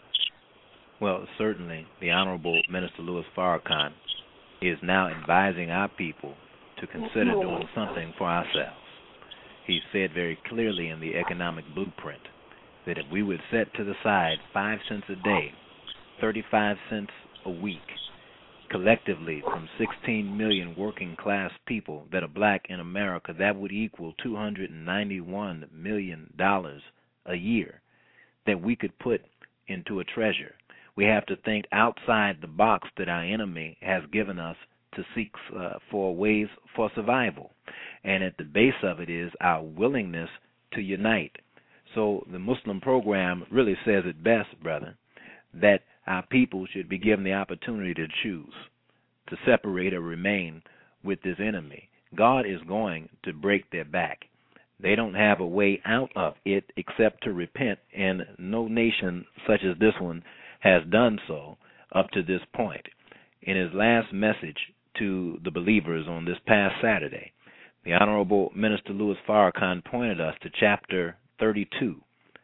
Well, certainly, the Honorable Minister Louis Farrakhan is now advising our people to consider doing something for ourselves. He said very clearly in the economic blueprint that if we would set to the side 5 cents a day, 35 cents a week, collectively from 16 million working class people that are black in America, that would equal $291 million a year that we could put into a treasure. We have to think outside the box that our enemy has given us to seek for ways for survival. And at the base of it is our willingness to unite. So the Muslim program really says it best, brother, that our people should be given the opportunity to choose, to separate or remain with this enemy. God is going to break their back. They don't have a way out of it except to repent, and no nation such as this one has done so up to this point. In his last message to the believers on this past Saturday, the Honorable Minister Louis Farrakhan pointed us to chapter 32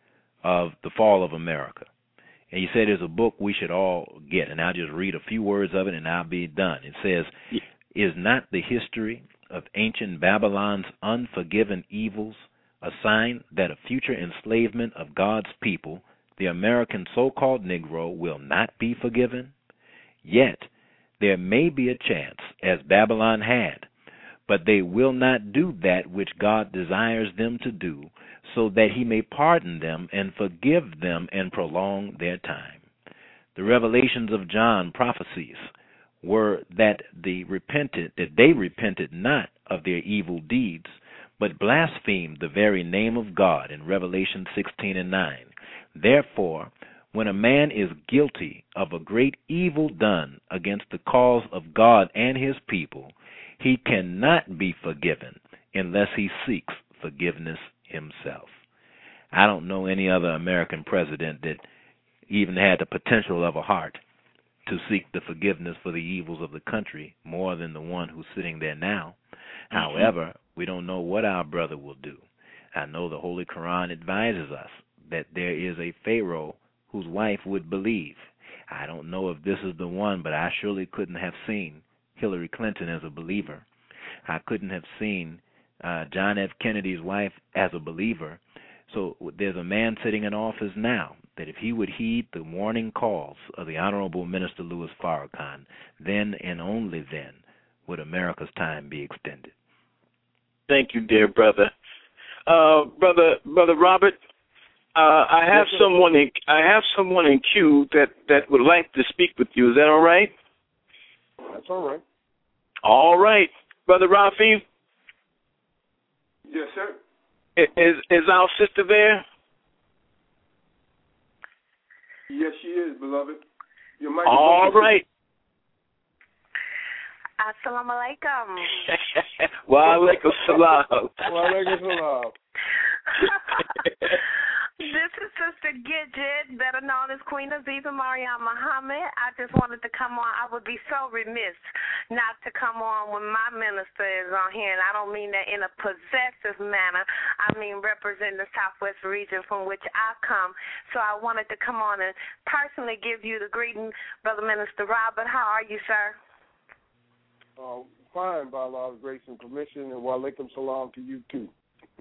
of The Fall of America. And he said there's a book we should all get, and I'll just read a few words of it and I'll be done. It says, "Is not the history of ancient Babylon's unforgiven evils a sign that a future enslavement of God's people, the American so-called Negro, will not be forgiven? Yet there may be a chance, as Babylon had, but they will not do that which God desires them to do, so that he may pardon them and forgive them and prolong their time. The revelations of John prophecies were that they repented not of their evil deeds, but blasphemed the very name of God in Revelation 16:9. Therefore, When a man is guilty of a great evil done against the cause of God and his people, he cannot be forgiven unless he seeks forgiveness himself. I don't know any other American president that even had the potential of a heart to seek the forgiveness for the evils of the country more than the one who's sitting there now. However, we don't know what our brother will do. I know the Holy Quran advises us that there is a Pharaoh whose wife would believe. I don't know if this is the one, but I surely couldn't have seen Hillary Clinton as a believer. I couldn't have seen John F. Kennedy's wife as a believer. So there's a man sitting in office now that if he would heed the warning calls of the Honorable Minister Louis Farrakhan, then and only then would America's time be extended. Thank you, dear brother. Brother Robert, I have someone in queue that would like to speak with you. Is that all right? That's all right. All right, Brother Rafi. Yes, sir. Is our sister there? Yes, she is, beloved. Your mic all right. Assalamu alaikum. Wa alaikum salam. Wa alaikum salam. This is Sister Gidget, better known as Queen Aziza Mariam Muhammad. I just wanted to come on. I would be so remiss not to come on when my minister is on here, and I don't mean that in a possessive manner. I mean represent the Southwest region from which I come. So I wanted to come on and personally give you the greeting, Brother Minister Robert. How are you, sir? Fine, by Allah's grace and permission, and wa alaikum salam to you, too.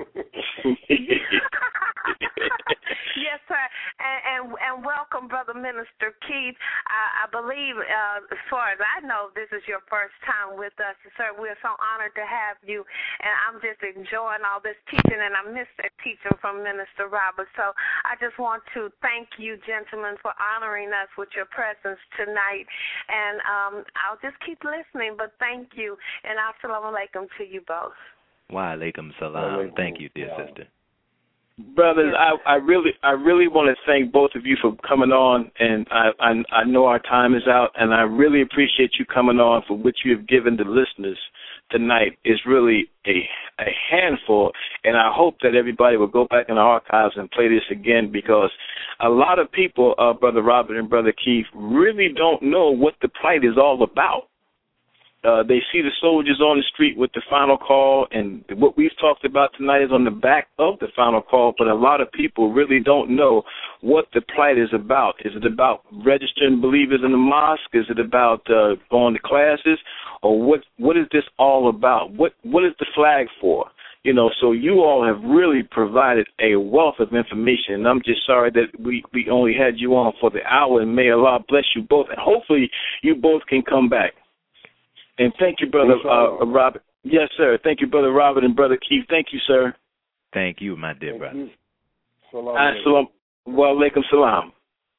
Yes, sir, and welcome, Brother Minister Keith. I believe, as far as I know, this is your first time with us, sir. We're so honored to have you, and I'm just enjoying all this teaching, and I miss that teaching from Minister Robert. So I just want to thank you, gentlemen, for honoring us with your presence tonight, and I'll just keep listening, but thank you, and assalamu alaikum to you both. Wa alaikum salam. Thank you, dear sister. Brothers, I really want to thank both of you for coming on, and I know our time is out, and I really appreciate you coming on for what you have given the listeners tonight. Is really a handful, and I hope that everybody will go back in the archives and play this again, because a lot of people, Brother Robert and Brother Keith, really don't know what the plight is all about. They see the soldiers on the street with the final call, and what we've talked about tonight is on the back of the final call, but a lot of people really don't know what the plight is about. Is it about registering believers in the mosque? Is it about going to classes? Or what is this all about? What is the flag for? You know, so you all have really provided a wealth of information, and I'm just sorry that we only had you on for the hour, and may Allah bless you both, and hopefully you both can come back. And thank you, Brother Robert. Yes, sir. Thank you, Brother Robert and Brother Keith. Thank you, sir. Thank you, my dear brother. Assalamu alaikum salam.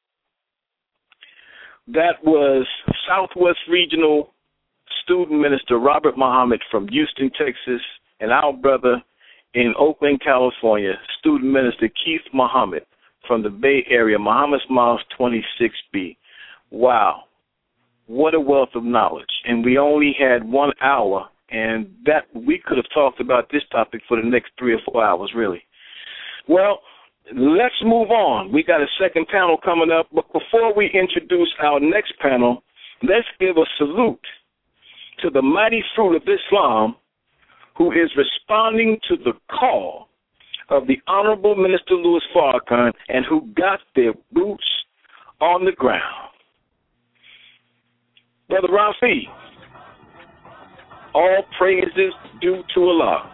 That was Southwest Regional Student Minister Robert Muhammad from Houston, Texas, and our brother in Oakland, California, Student Minister Keith Muhammad from the Bay Area, Muhammad's Mosque 26B. Wow. What a wealth of knowledge. And we only had 1 hour, and that we could have talked about this topic for the next 3 or 4 hours, really. Well, let's move on. We got a second panel coming up, but before we introduce our next panel, let's give a salute to the mighty fruit of Islam, who is responding to the call of the Honorable Minister Louis Farrakhan, and who got their boots on the ground. Brother Rafi, all praises due to Allah.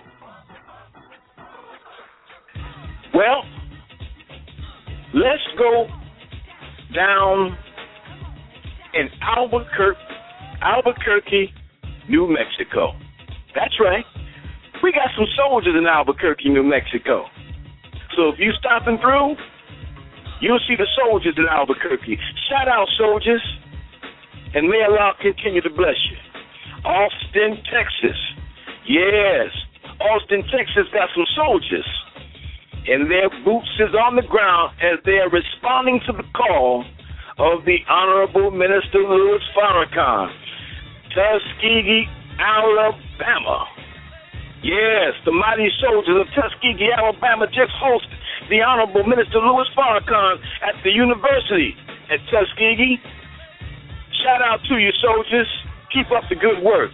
Well, let's go down in Albuquerque, New Mexico. That's right. We got some soldiers in Albuquerque, New Mexico. So if you stopping through, you'll see the soldiers in Albuquerque. Shout out, soldiers. And may Allah continue to bless you. Austin, Texas. Yes, Austin, Texas got some soldiers. and their boots is on the ground as they are responding to the call of the Honorable Minister Louis Farrakhan, Tuskegee, Alabama. Yes, the mighty soldiers of Tuskegee, Alabama just hosted the Honorable Minister Louis Farrakhan at the University at Tuskegee. Shout out to you, soldiers. Keep up the good work.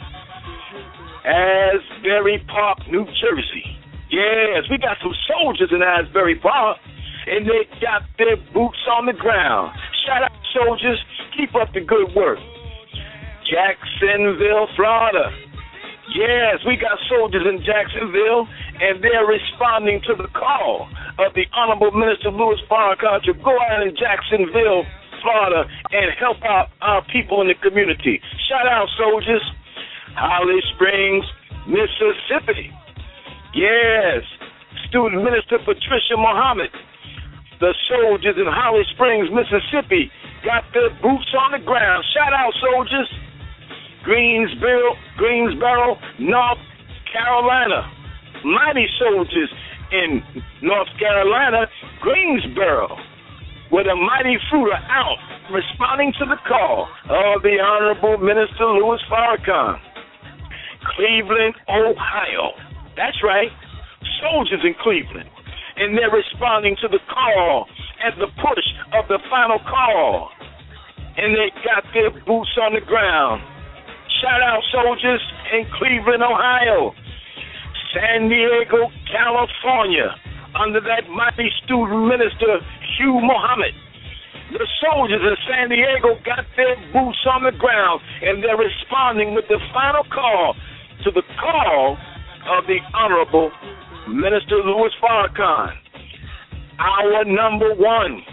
Asbury Park, New Jersey. Yes, we got some soldiers in Asbury Park, and they got their boots on the ground. Shout out, soldiers. Keep up the good work. Jacksonville, Florida. Yes, we got soldiers in Jacksonville, and they're responding to the call of the Honorable Minister Louis Farrakhan to go out in Jacksonville, Florida, and help out our people in the community. Shout out, soldiers. Holly Springs, Mississippi. Yes, Student Minister Patricia Muhammad. The soldiers in Holly Springs, Mississippi, got their boots on the ground. Shout out, soldiers. Greensboro, North Carolina. Mighty soldiers in North Carolina, Greensboro, where the mighty fruit are out, responding to the call of the Honorable Minister Louis Farrakhan. Cleveland, Ohio. That's right, soldiers in Cleveland. And they're responding to the call and the push of the final call. And they got their boots on the ground. Shout out, soldiers in Cleveland, Ohio. San Diego, California, under that mighty student minister, Hugh Muhammad. The soldiers in San Diego got their boots on the ground, and they're responding with the final call to the call of the Honorable Minister Louis Farrakhan. Our number one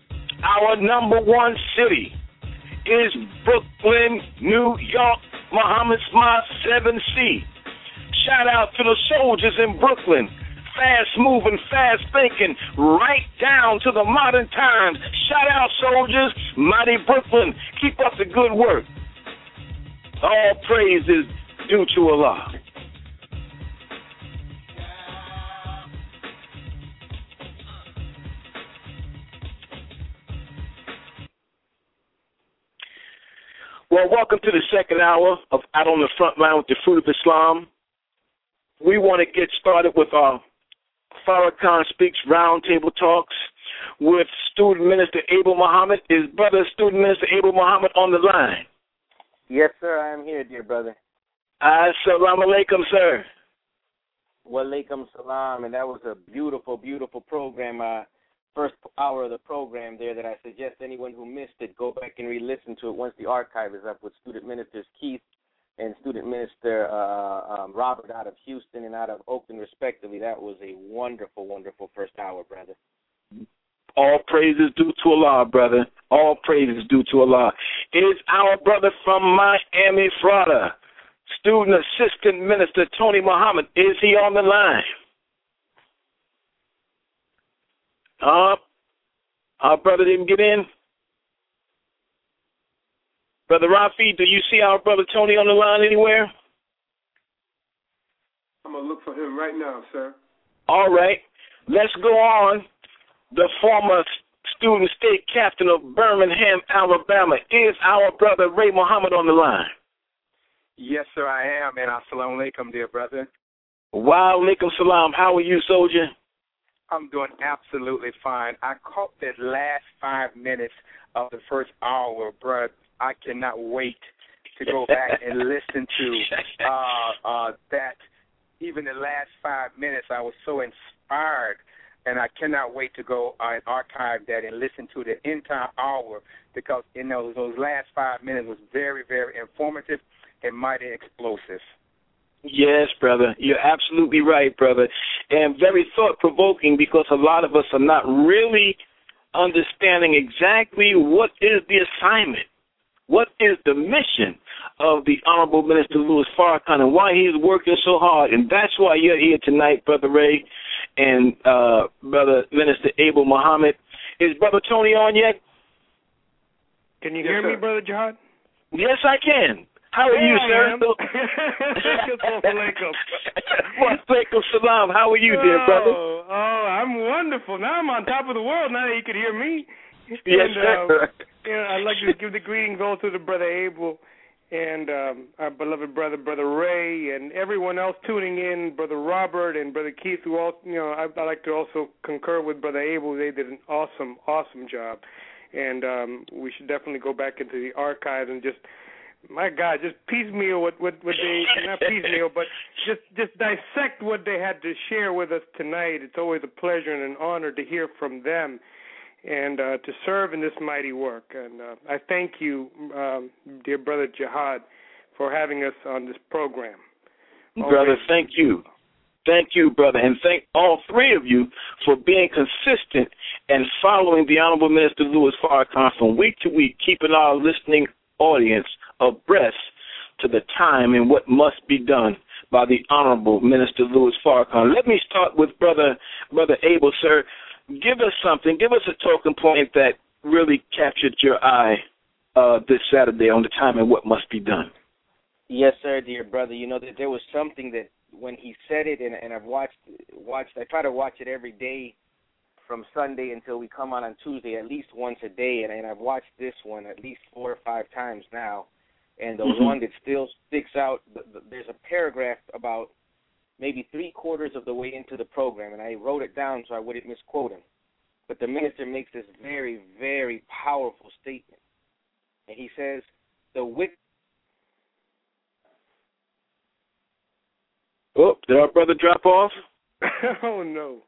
city is Brooklyn, New York, Muhammad Smart 7C. Shout out to the soldiers in Brooklyn. Fast moving, fast thinking, right down to the modern times. Shout out, soldiers, mighty Brooklyn. Keep up the good work. All praise is due to Allah. Well, welcome to the second hour of Out on the Front Line with the Fruit of Islam. We want to get started with our Farrakhan Speaks Roundtable Talks with Student Minister Abel Muhammad. Is brother Student Minister Abel Muhammad on the line? Yes, sir, I am here, dear brother. Assalamu alaikum, sir. Wa alaikum salam, and that was a beautiful, beautiful program. First hour of the program there that I suggest anyone who missed it go back and re-listen to it once the archive is up with Student Ministers Keith and Student Minister Robert out of Houston and out of Oakland, respectively. That was a wonderful, wonderful first hour, brother. All praises due to Allah, brother. All praises due to Allah. Is our brother from Miami, Florida, Student Assistant Minister Tony Muhammad. Is he on the line? Our brother didn't get in. Brother Rafi, do you see our brother Tony on the line anywhere? I'm going to look for him right now, sir. All right. Let's go on. The former student state captain of Birmingham, Alabama. Is our brother Ray Muhammad on the line? Yes, sir, I am. And assalamu alaikum, dear brother. Wa alaikum salam. How are you, soldier? I'm doing absolutely fine. I caught that last 5 minutes of the first hour, bro. I cannot wait to go back and listen to that. Even the last 5 minutes, I was so inspired, and I cannot wait to go and archive that and listen to the entire hour because, you know, those last 5 minutes was very, very informative and mighty explosive. Yes, brother. You're absolutely right, brother. And very thought-provoking because a lot of us are not really understanding exactly what is the assignment, what is the mission of the Honorable Minister Louis Farrakhan and why he is working so hard. And that's why you're here tonight, Brother Ray and Brother Minister Abel Muhammad. Is Brother Tony on yet? Can you hear me, Brother Jihad? Yes, I can. How are you, sir? Wa alaikum salam. How are you, dear brother? Oh, I'm wonderful. Now I'm on top of the world. Now that you can hear me. Yes, sir. I'd like to give the greetings also to Brother Abel and our beloved Brother Ray, and everyone else tuning in, Brother Robert and Brother Keith, who also, I like to also concur with Brother Abel. They did an awesome job, and we should definitely go back into the archives and just, my God, just piecemeal what they, not piecemeal, but just dissect what they had to share with us tonight. It's always a pleasure and an honor to hear from them and to serve in this mighty work. And I thank you, dear Brother Jihad, for having us on this program. Brother, thank you. Thank you, brother, and thank all three of you for being consistent and following the Honorable Minister Louis Farrakhan from week to week, keeping our listening audience abreast to the time and what must be done by the Honorable Minister Louis Farrakhan. Let me start with Brother Abel, sir. Give us something. Give us a talking point that really captured your eye this Saturday on the time and what must be done. Yes, sir, dear brother. You know that there was something that when he said it, and I've watched. I try to watch it every day from Sunday until we come on Tuesday, at least once a day, and I've watched this one at least 4 or 5 times now. And the one that still sticks out, there's a paragraph about maybe 3/4 of the way into the program, and I wrote it down so I wouldn't misquote him. But the minister makes this very, very powerful statement. And he says, the wicked... Oh, did our brother drop off? Oh, no.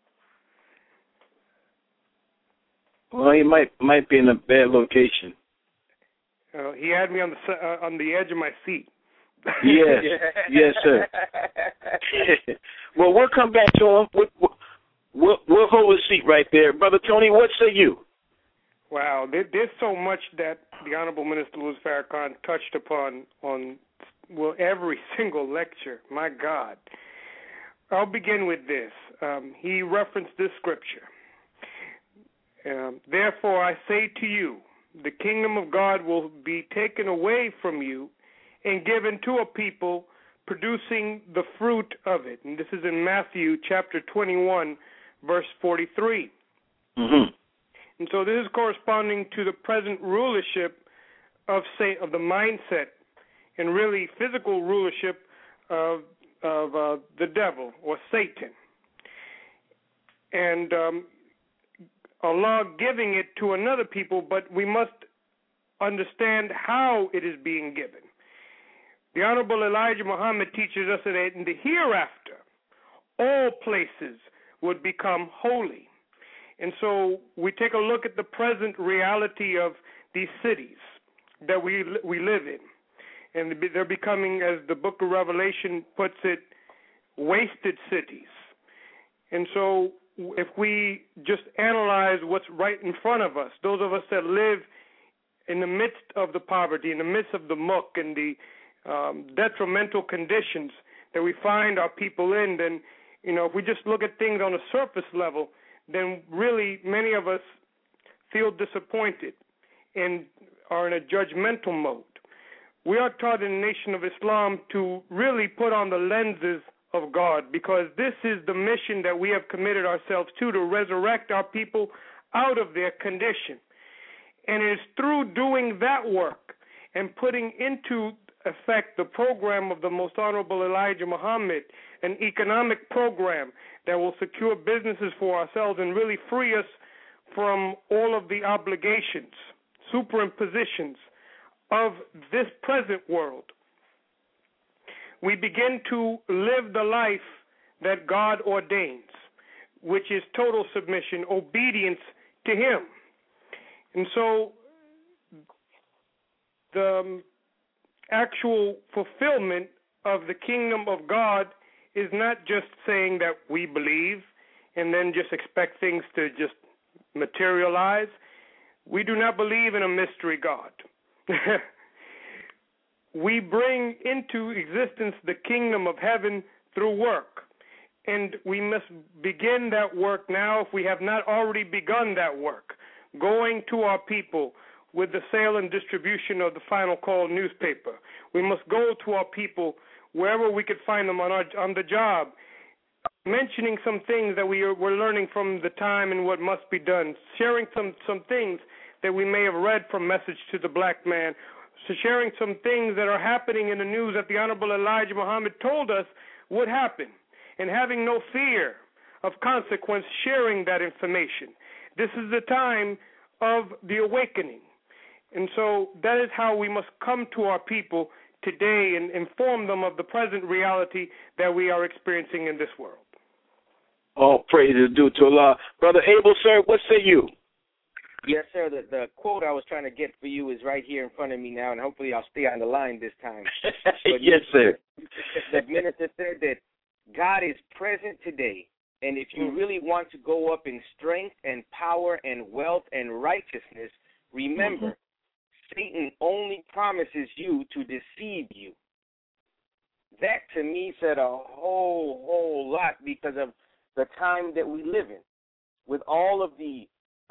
Well, he might be in a bad location. He had me on the edge of my seat. Yes, yes, sir. Well, we'll come back to him. We'll hold his seat right there. Brother Tony, what say you? Wow, there's so much that the Honorable Minister Louis Farrakhan touched upon on, well, every single lecture. My God. I'll begin with this. He referenced this scripture. Therefore, I say to you, the kingdom of God will be taken away from you and given to a people producing the fruit of it. And this is in Matthew chapter 21, verse 43. Mm-hmm. And so this is corresponding to the present rulership of the mindset and really physical rulership of the devil or Satan. And Allah giving it to another people, but we must understand how it is being given. The Honorable Elijah Muhammad teaches us that in the hereafter, all places would become holy. And so we take a look at the present reality of these cities that we live in. And they're becoming, as the book of Revelation puts it, wasted cities. And so if we just analyze what's right in front of us, those of us that live in the midst of the poverty, in the midst of the muck and the detrimental conditions that we find our people in, then, if we just look at things on a surface level, then really many of us feel disappointed and are in a judgmental mode. We are taught in the Nation of Islam to really put on the lenses of God, because this is the mission that we have committed ourselves to resurrect our people out of their condition. And it is through doing that work and putting into effect the program of the Most Honorable Elijah Muhammad, an economic program that will secure businesses for ourselves and really free us from all of the obligations, superimpositions of this present world. We begin to live the life that God ordains, which is total submission, obedience to Him. And so the actual fulfillment of the kingdom of God is not just saying that we believe and then just expect things to just materialize. We do not believe in a mystery God. We bring into existence the kingdom of heaven through work. And we must begin that work now if we have not already begun that work, going to our people with the sale and distribution of the Final Call newspaper. We must go to our people wherever we could find them on the job, mentioning some things that we're learning from the time and what must be done, sharing some things that we may have read from Message to the Black Man, so sharing some things that are happening in the news that the Honorable Elijah Muhammad told us would happen, and having no fear of consequence, sharing that information. This is the time of the awakening. And so that is how we must come to our people today and inform them of the present reality that we are experiencing in this world. All praise is due to Allah. Brother Abel, sir, what say you? Yes, sir. The quote I was trying to get for you is right here in front of me now, and hopefully I'll stay on the line this time. Yes, sir. The minister said that God is present today, and if you really want to go up in strength and power and wealth and righteousness, remember, Satan only promises you to deceive you. That, to me, said a whole lot because of the time that we live in. With all of the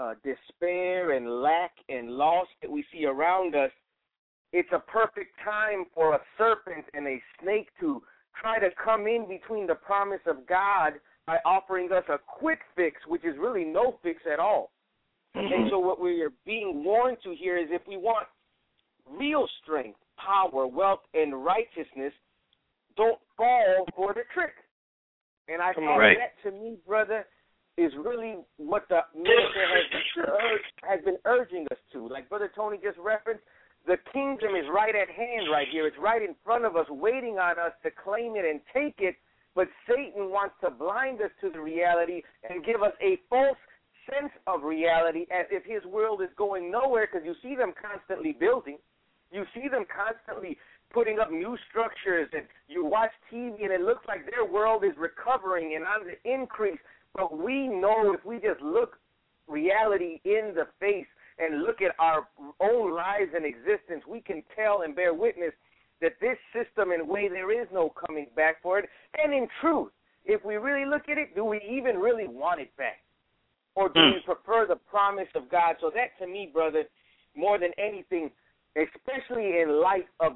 despair and lack and loss that we see around us, it's a perfect time for a serpent and a snake to try to come in between the promise of God by offering us a quick fix, which is really no fix at all. And so what we are being warned to here is if we want real strength, power, wealth, and righteousness, don't fall for the trick. And I thought that, to me, brother, is really what the minister has been urging us to. Like Brother Tony just referenced, the kingdom is right at hand right here. It's right in front of us, waiting on us to claim it and take it. But Satan wants to blind us to the reality and give us a false sense of reality as if his world is going nowhere, because you see them constantly building. You see them constantly putting up new structures, and you watch TV and it looks like their world is recovering and on the increase. But we know if we just look reality in the face and look at our own lives and existence, we can tell and bear witness that this system, in a way, there is no coming back for it. And in truth, if we really look at it, do we even really want it back? Or do we prefer the promise of God? So that, to me, brother, more than anything, especially in light of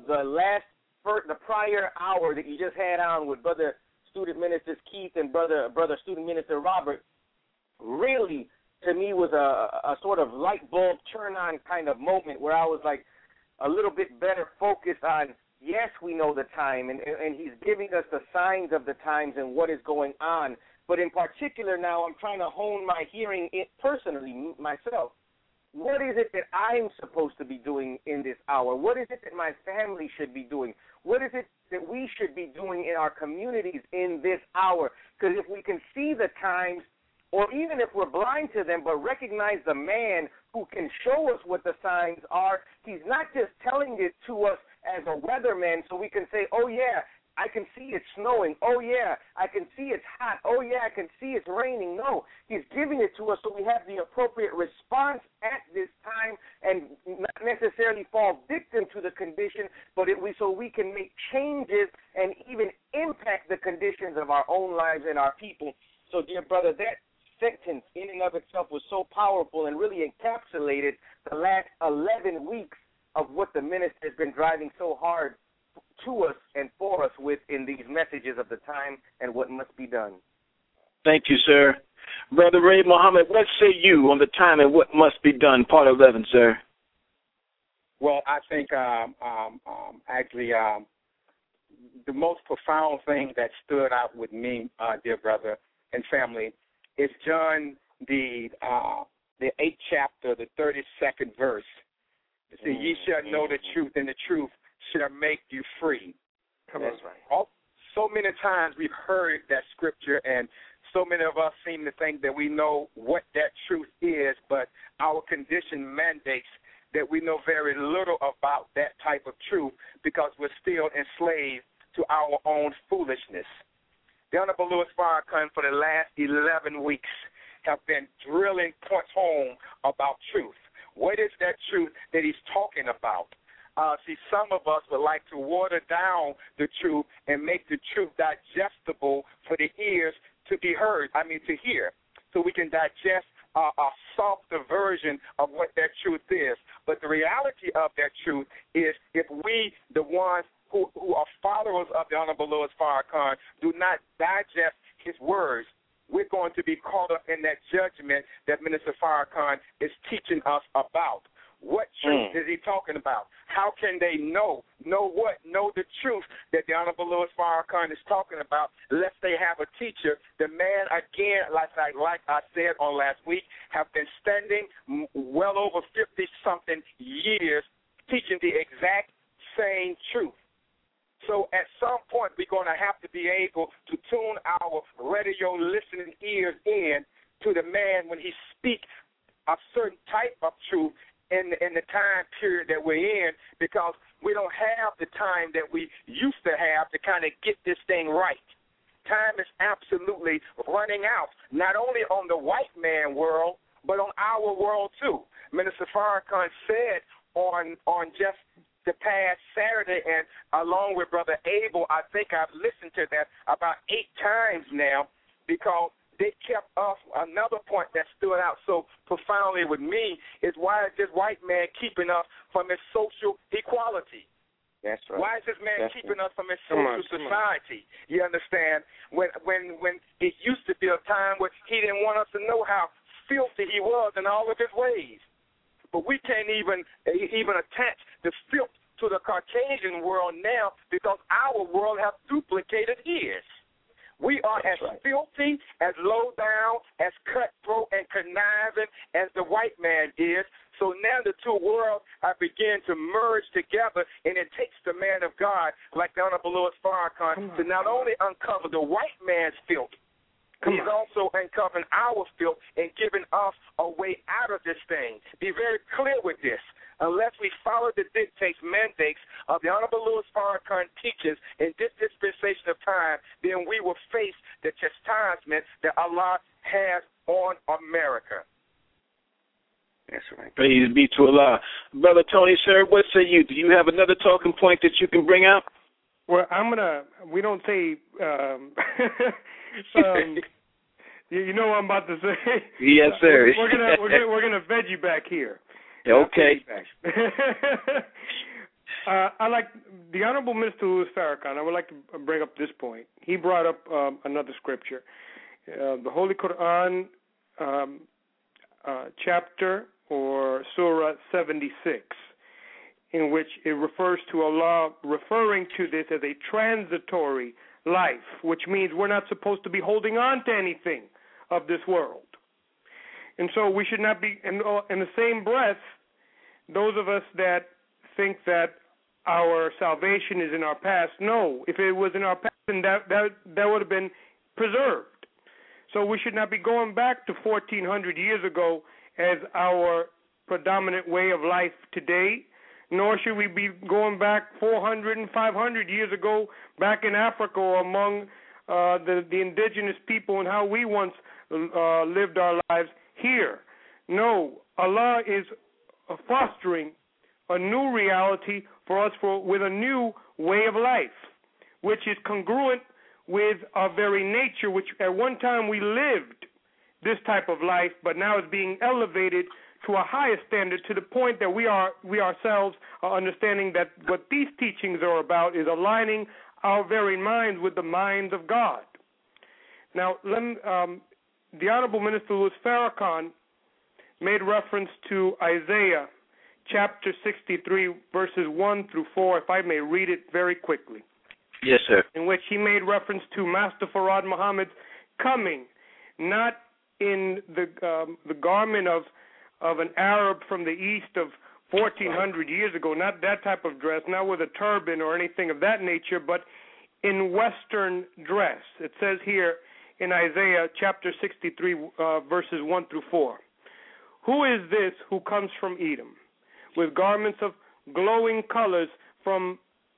the prior hour that you just had on with Brother Student Ministers Keith and Brother Student Minister Robert, really, to me, was a sort of light bulb turn-on kind of moment where I was like a little bit better focused on, yes, we know the time, and he's giving us the signs of the times and what is going on. But in particular now, I'm trying to hone my hearing personally, myself. What is it that I'm supposed to be doing in this hour? What is it that my family should be doing? What is it that we should be doing in our communities in this hour? Because if we can see the times, or even if we're blind to them, but recognize the man who can show us what the signs are, he's not just telling it to us as a weatherman so we can say, oh, yeah, I can see it's snowing. Oh, yeah, I can see it's hot. Oh, yeah, I can see it's raining. No, he's giving it to us so we have the appropriate response at this time and not necessarily fall victim to the condition, but so we can make changes and even impact the conditions of our own lives and our people. So, dear brother, that sentence in and of itself was so powerful and really encapsulated the last 11 weeks of what the minister has been driving so hard to us and for us with in these messages of the time and what must be done. Thank you, sir. Brother Ray Muhammad, what say you on the time and what must be done, part 11, sir? Well, I think actually the most profound thing that stood out with me, dear brother and family, is John the 8th chapter, the 32nd verse. It says, ye shall know the truth, and the truth shall make you free. That's right. So many times we've heard that scripture, and so many of us seem to think that we know what that truth is, but our condition mandates that we know very little about that type of truth because we're still enslaved to our own foolishness. The Honorable Louis Farrakhan for the last 11 weeks have been drilling points home about truth. What is that truth that he's talking about? See, some of us would like to water down the truth and make the truth digestible for the ears to hear, so we can digest a softer version of what that truth is. But the reality of that truth is if we, the ones who are followers of the Honorable Louis Farrakhan, do not digest his words, we're going to be caught up in that judgment that Minister Farrakhan is teaching us about. What truth is he talking about? How can they know what? Know the truth that the Honorable Louis Farrakhan is talking about, unless they have a teacher. The man, again, like I said on last week, have been standing well over 50-something years teaching the exact same truth. So at some point, we're going to have to be able to tune our radio listening ears in to the man when he speaks a certain type of truth in the time period that we're in, because we don't have the time that we used to have to kind of get this thing right. Time is absolutely running out, not only on the white man world, but on our world too. Minister Farrakhan said on just the past Saturday, and along with Brother Abel, I think I've listened to that about 8 times now, because they kept us. Another point that stood out so profoundly with me is, why is this white man keeping us from his social equality? That's right. Why is this man keeping us from his social society? You understand? When it used to be a time where he didn't want us to know how filthy he was in all of his ways. But we can't even attach the filth to the Caucasian world now, because our world has duplicated his. We are as filthy, as low down, as cutthroat and conniving as the white man is. So now the two worlds are beginning to merge together, and it takes the man of God, like the Honorable Louis Farrakhan, to not only uncover the white man's filth, he's also uncovering our filth and giving us a way out of this thing. Be very clear with this. Unless we follow the dictates, mandates of the Honorable Louis Farrakhan teachers in this dispensation of time, then we will face the chastisement that Allah has on America. That's right. Praise be to Allah. Brother Tony, sir, what say you? Do you have another talking point that you can bring out? Well, we don't say, you know what I'm about to say? Yes, sir. We're gonna veg you back here. Okay. I like the Honorable Mr. Louis Farrakhan. I would like to bring up this point. He brought up another scripture, the Holy Quran, chapter or Surah 76, in which it refers to Allah referring to this as a transitory life, which means we're not supposed to be holding on to anything of this world. And so we should not be, in the same breath, those of us that think that our salvation is in our past, no. If it was in our past, then that would have been preserved. So we should not be going back to 1,400 years ago as our predominant way of life today, nor should we be going back 400 and 500 years ago back in Africa or among the indigenous people and how we once lived our lives here. No, Allah is fostering a new reality for us with a new way of life, which is congruent with our very nature, which at one time we lived this type of life, but now is being elevated to a higher standard, to the point that we ourselves are understanding that what these teachings are about is aligning our very minds with the mind of God. Now, the Honorable Minister Louis Farrakhan made reference to Isaiah chapter 63, verses 1 through 4, if I may read it very quickly. Yes, sir. In which he made reference to Master Farad Muhammad's coming, not in the garment of an Arab from the east of 1,400 years ago, not that type of dress, not with a turban or anything of that nature, but in Western dress. It says here in Isaiah chapter 63, verses 1 through 4. Who is this who comes from Edom, with garments of glowing colors from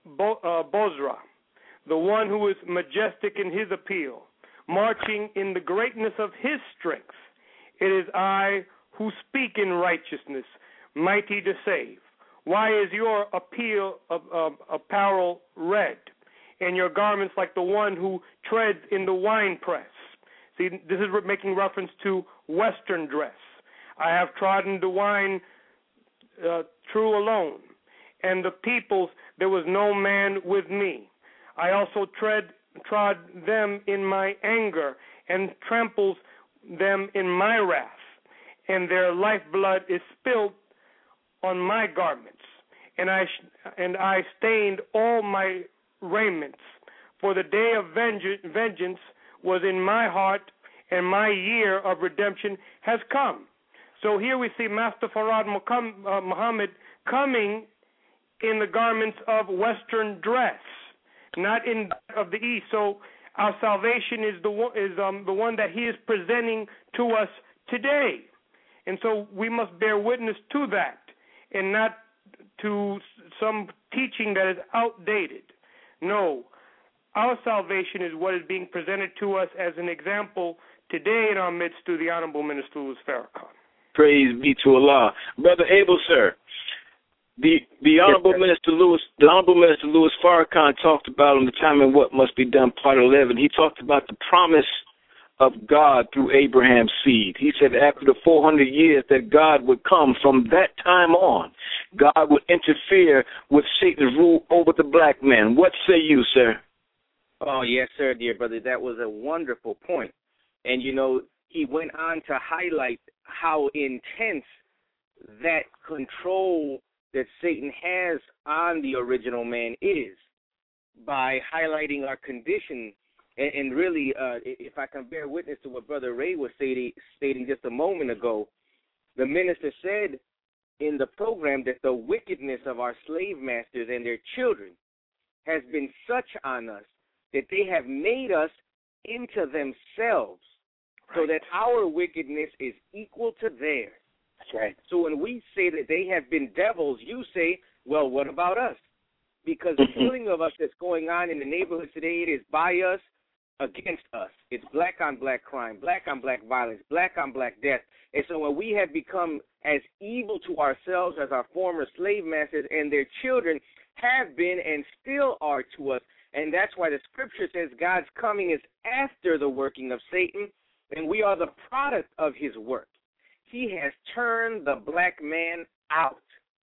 Bozrah, the one who is majestic in his appeal, marching in the greatness of his strength? It is I who speak in righteousness, mighty to save. Why is your apparel red, and your garments like the one who treads in the winepress? See, this is making reference to Western dress. I have trodden the wine true alone, and the peoples there was no man with me. I also tread trod them in my anger and tramples them in my wrath, and their lifeblood is spilled on my garments, and I stained all my raiments. For the day of vengeance was in my heart, and my year of redemption has come. So here we see Master Farad Muhammad coming in the garments of Western dress, not in that of the East. So our salvation is the one that he is presenting to us today. And so we must bear witness to that and not to some teaching that is outdated. No, our salvation is what is being presented to us as an example today in our midst through the Honorable Minister Louis Farrakhan. Praise be to Allah. Brother Abel, sir, the Honorable Minister Louis Farrakhan talked about on the time and what must be done, part 11. He talked about the promise of God through Abraham's seed. He said after the 400 years that God would come, from that time on, God would interfere with Satan's rule over the black man. What say you, sir? Oh, yes, sir, dear brother. That was a wonderful point. And, you know, he went on to highlight how intense that control that Satan has on the original man is by highlighting our condition. And really, if I can bear witness to what Brother Ray was stating just a moment ago, the minister said in the program that the wickedness of our slave masters and their children has been such on us that they have made us into themselves, so that our wickedness is equal to theirs. That's right. So when we say that they have been devils, you say, well, what about us? Because the killing of us that's going on in the neighborhoods today, it is by us, against us. It's black on black crime, black on black violence, black on black death. And so when we have become as evil to ourselves as our former slave masters and their children have been and still are to us, and that's why the scripture says God's coming is after the working of Satan, and we are the product of his work. He has turned the black man out.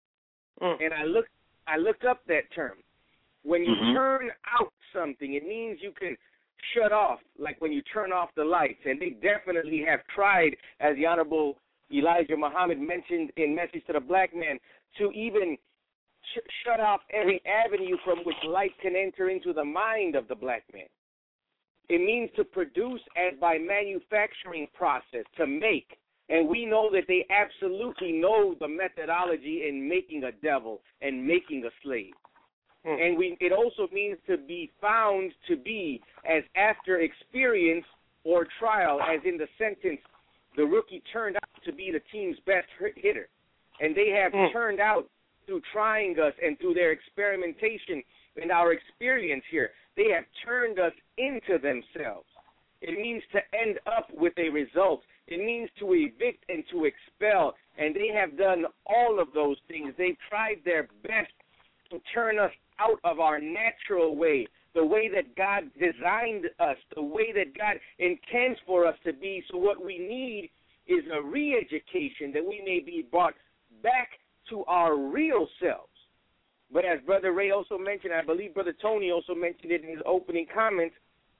And I looked up that term. When you turn out something, it means you can shut off, like when you turn off the lights. And they definitely have tried, as the Honorable Elijah Muhammad mentioned in Message to the Black Man, to even shut off every avenue from which light can enter into the mind of the black man. It means to produce as by manufacturing process, to make. And we know that they absolutely know the methodology in making a devil and making a slave. And it also means to be found to be as after experience or trial, as in the sentence, the rookie turned out to be the team's best hitter. And they have turned out through trying us and through their experimentation and our experience here. They have turned us into themselves. It means to end up with a result. It means to evict and to expel. And they have done all of those things. They've tried their best to turn us out of our natural way, the way that God designed us, the way that God intends for us to be. So what we need is a re-education that we may be brought back to our real selves. But as Brother Ray also mentioned, I believe Brother Tony also mentioned it in his opening comments,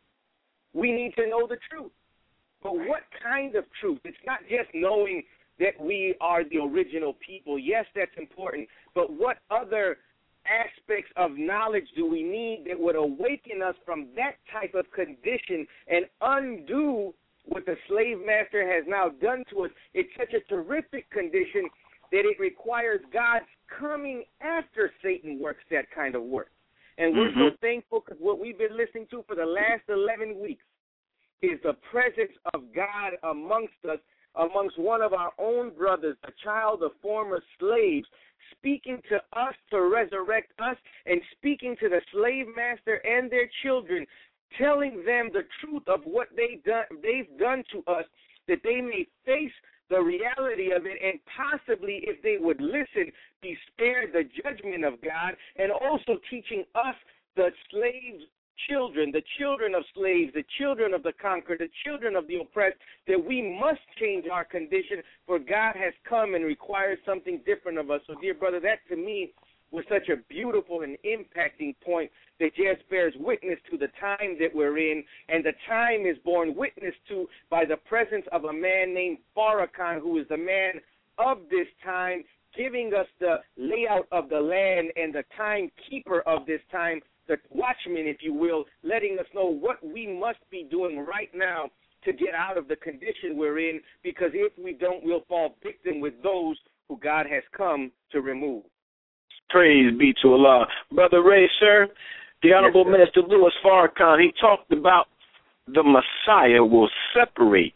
we need to know the truth. But what kind of truth? It's not just knowing that we are the original people. Yes, that's important. But what other aspects of knowledge do we need that would awaken us from that type of condition and undo what the slave master has now done to us? It's such a terrific condition that it requires God's coming after Satan works that kind of work. And we're so thankful because what we've been listening to for the last 11 weeks is the presence of God amongst us, amongst one of our own brothers, a child of former slaves, speaking to us to resurrect us and speaking to the slave master and their children, telling them the truth of what they've done to us, that they may face the reality of it and possibly, if they would listen, be spared the judgment of God, and also teaching us, the slaves' children, the children of slaves, the children of the conquered, the children of the oppressed, that we must change our condition, for God has come and requires something different of us. So, dear brother, that to me was such a beautiful and impacting point that just bears witness to the time that we're in, and the time is borne witness to by the presence of a man named Farrakhan, who is the man of this time, giving us the layout of the land and the timekeeper of this time, the watchman, if you will, letting us know what we must be doing right now to get out of the condition we're in, because if we don't, we'll fall victim with those who God has come to remove. Praise be to Allah. Brother Ray, sir, the Honorable Minister Louis Farrakhan, he talked about the Messiah will separate,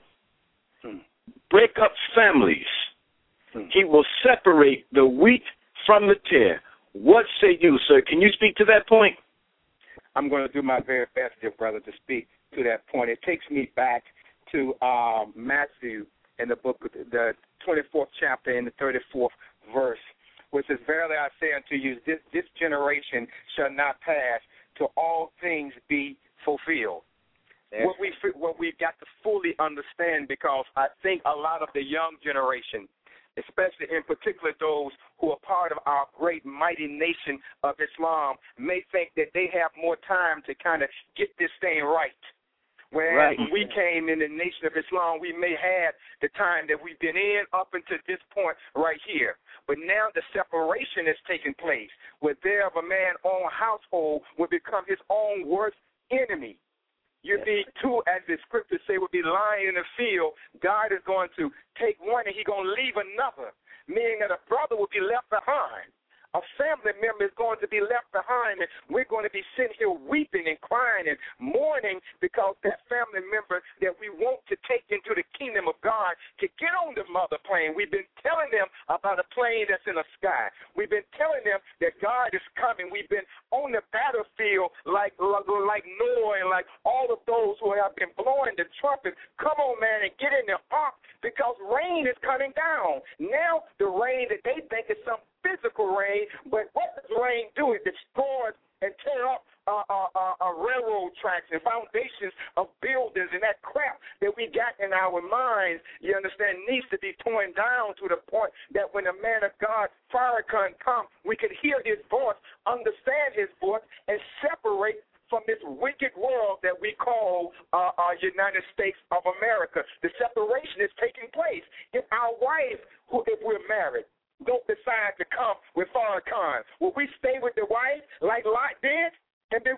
break up families. He will separate the wheat from the tare. What say you, sir? Can you speak to that point? I'm going to do my very best, dear brother, to speak to that point. It takes me back to Matthew in the book, the 24th chapter and the 34th verse, which says, "Verily I say unto you, this generation shall not pass till all things be fulfilled." What we've got to fully understand, because I think a lot of the young generation, especially in particular those who are part of our great mighty nation of Islam, may think that they have more time to kind of get this thing right. When we came in the nation of Islam, we may have the time that we've been in up until this point right here. But now the separation is taking place, where there of a man's own household will become his own worst enemy. You'd be two, as the scriptures say, would be lying in the field. God is going to take one and he's going to leave another, meaning that a brother will be left behind. A family member is going to be left behind, and we're going to be sitting here weeping and crying and mourning because that family member that we want to take into the kingdom of God to get on the mother plane. We've been telling them about a plane that's in the sky. We've been telling them that God is coming. We've been on the battlefield like Noah and like all of those who have been blowing the trumpet. Come on, man, and get in the ark, because rain is coming down. Now the rain that they think is some physical rain, but what does rain do? It destroys and tear up railroad tracks and foundations of buildings, and that crap that we got in our minds, you understand, needs to be torn down to the point that when a man of God, Farrakhan, comes, we can hear his voice, understand his voice, and separate from this wicked world that we call United States of America. The separation is taking place. If our wife, if we're married, don't decide to come with Farrakhan, will we stay with the wife like Lot did and be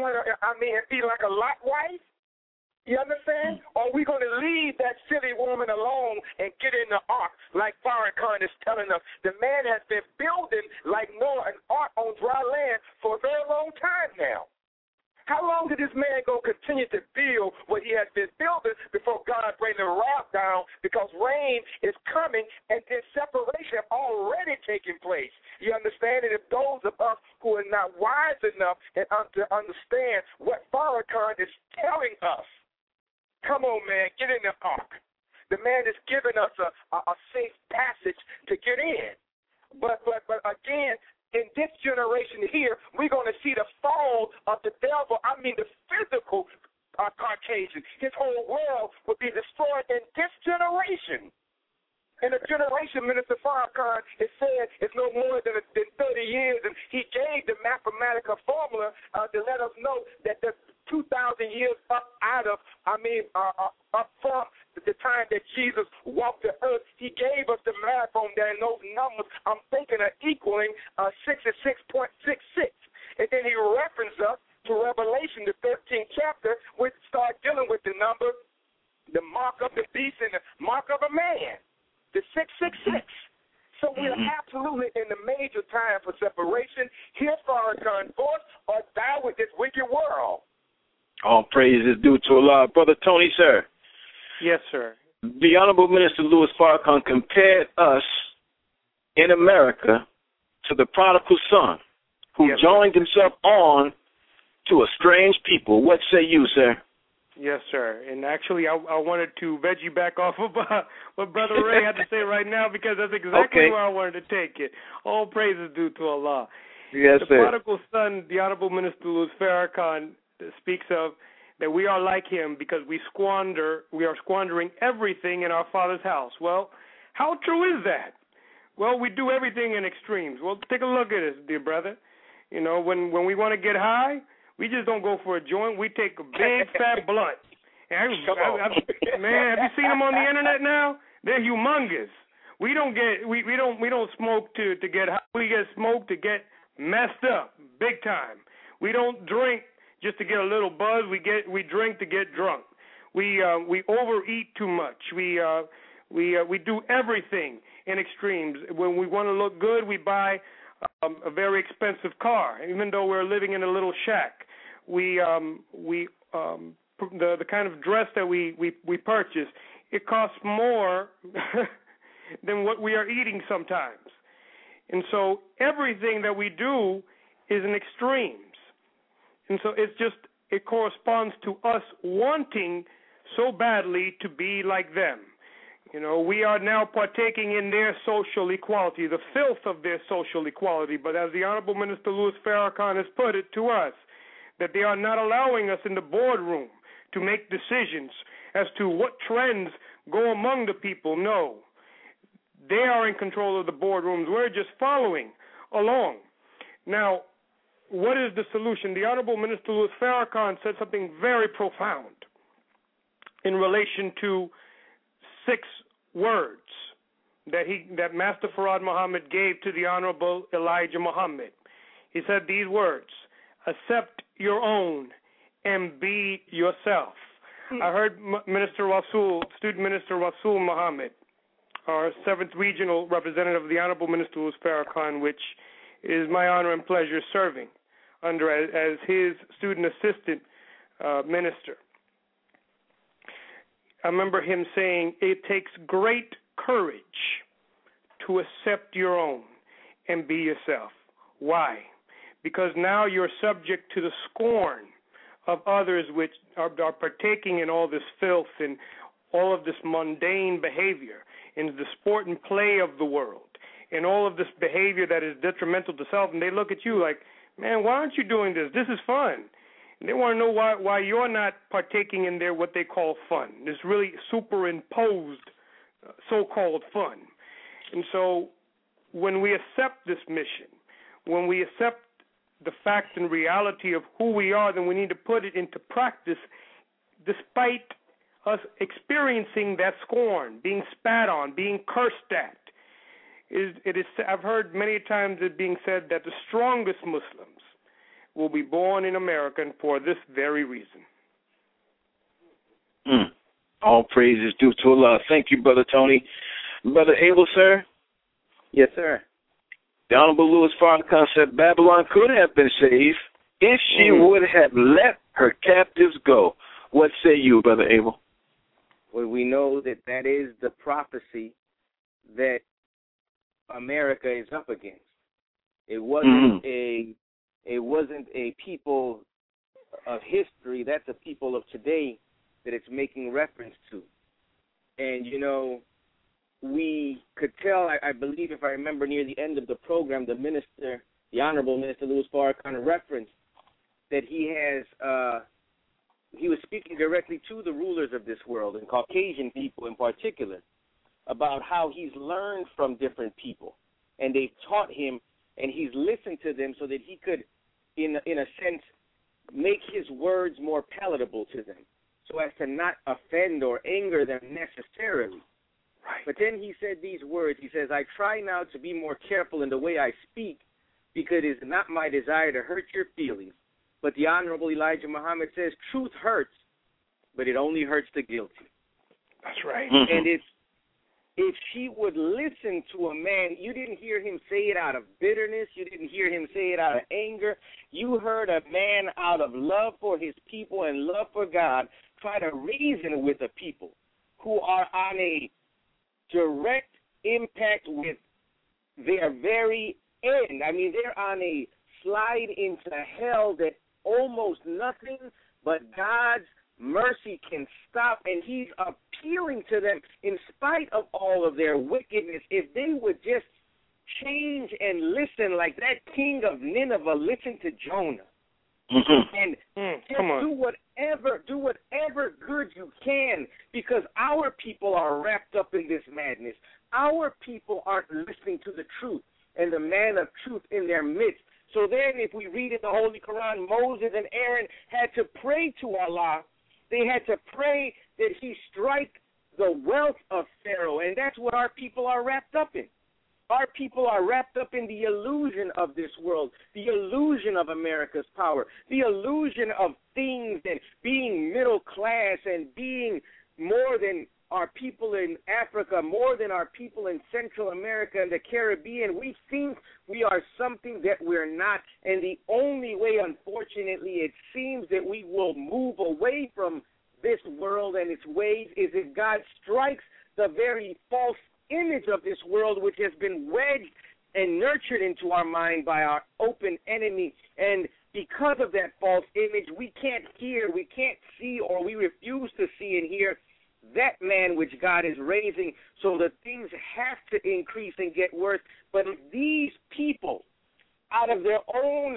like a Lot wife? You understand? Or are we going to leave that silly woman alone and get in the ark like Farrakhan is telling us? The man has been building, like Noah, an ark on dry land for a very long time now. How long did this man go continue to build what he has been building before God bring the wrath down? Because rain is coming and then separation already taking place. You understand? And if those of us who are not wise enough and to understand what Farrakhan is telling us, come on, man, get in the ark. The man is giving us a safe passage to get in. But again, in this generation here, we're going to see the fall of the devil, the physical Caucasian. His whole world will be destroyed in this generation. In a generation, Minister Farrakhan, it said it's no more than 30 years, and he gave the mathematical formula to let us know that the 2,000 years up from the time that Jesus walked the earth. He gave us the math on that, and those numbers I'm thinking are equaling 66.66. And then he referenced us to Revelation, the 13th chapter, which starts dealing with the number, the mark of the beast and the mark of a man, the 666. So we are absolutely in the major time for separation. Hear Farrakhan's voice or die with this wicked world. All praise is due to Allah. Brother Tony, sir. Yes, sir. The Honorable Minister Louis Farrakhan compared us in America to the prodigal son who joined himself on to a strange people. What say you, sir? Yes, sir. And actually, I wanted to veggie back off of what Brother Ray had to say right now, because that's exactly where I wanted to take it. All praise is due to Allah. Yes, the sir. prodigal son, the Honorable Minister Louis Farrakhan speaks of that we are like him because we are squandering everything in our Father's house. Well, how true is that? Well, we do everything in extremes. Well, take a look at this, dear brother. You know, when we want to get high, we just don't go for a joint. We take a big fat blunt. And man, have you seen them on the internet now? They're humongous. We don't smoke to get high. We get smoked to get messed up, big time. We don't drink just to get a little buzz. We drink to get drunk. We overeat too much. We do everything in extremes. When we want to look good, we buy a very expensive car, even though we're living in a little shack. The kind of dress that we purchase, it costs more than what we are eating sometimes. And so everything that we do is in extremes. And so it corresponds to us wanting so badly to be like them. You know, we are now partaking in their social equality, the filth of their social equality. But as the Honorable Minister Louis Farrakhan has put it to us, that they are not allowing us in the boardroom to make decisions as to what trends go among the people. No. They are in control of the boardrooms. We're just following along. Now, what is the solution? The Honorable Minister Louis Farrakhan said something very profound in relation to 6 words that Master Farad Muhammad gave to the Honorable Elijah Muhammad. He said these words: accept your own and be yourself. I heard Student Minister Rasul Muhammad, our 7th Regional Representative of the Honorable Minister Louis Farrakhan, which is my honor and pleasure serving under as his student assistant minister. I remember him saying, it takes great courage to accept your own and be yourself. Why? Because now you're subject to the scorn of others which are partaking in all this filth and all of this mundane behavior in the sport and play of the world and all of this behavior that is detrimental to self. And they look at you like, man, why aren't you doing this? This is fun. And they want to know why you're not partaking in their what they call fun, this really superimposed so-called fun. And so when we accept this mission, when we accept the fact and reality of who we are, then we need to put it into practice despite us experiencing that scorn, being spat on, being cursed at. I've heard many times it being said that the strongest Muslims will be born in America, and for this very reason. All praise is due to Allah. Thank you, Brother Tony. Brother Abel, sir? Yes, sir. The Honorable Louis Farrakhan said Babylon could have been saved if she would have let her captives go. What say you, Brother Abel? Well, we know that is the prophecy that America is up against. It wasn't a people of history. That's a people of today that it's making reference to. And, you know, we could tell, I believe, if I remember near the end of the program, the Honorable Minister Louis Farrakhan referenced that he was speaking directly to the rulers of this world, and Caucasian people in particular, about how he's learned from different people, and they've taught him, and he's listened to them so that he could, in a sense, make his words more palatable to them, so as to not offend or anger them necessarily. Right. But then he said these words. He says, I try now to be more careful in the way I speak, because it is not my desire to hurt your feelings. But the Honorable Elijah Muhammad says, truth hurts, but it only hurts the guilty. That's right. Mm-hmm. And if she would listen to a man, you didn't hear him say it out of bitterness. You didn't hear him say it out of anger. You heard a man out of love for his people and love for God try to reason with a people who are on a direct impact with their very end. I mean, they're on a slide into hell that almost nothing but God's mercy can stop, and he's appealing to them in spite of all of their wickedness. If they would just change and listen like that king of Nineveh listened to Jonah, Mm-hmm. And do whatever good you can, because our people are wrapped up in this madness. Our people aren't listening to the truth and the man of truth in their midst. So then if we read in the Holy Quran, Moses and Aaron had to pray to Allah. They had to pray that he strike the wealth of Pharaoh, and that's what our people are wrapped up in. Our people are wrapped up in the illusion of this world, the illusion of America's power, the illusion of things and being middle class and being more than our people in Africa, more than our people in Central America and the Caribbean. We think we are something that we're not, and the only way, unfortunately, it seems that we will move away from this world and its ways is if God strikes the very false image of this world, which has been wedged and nurtured into our mind by our open enemy. And because of that false image, we can't hear, we can't see, or we refuse to see and hear that man which God is raising. So the things have to increase and get worse. But if these people, out of their own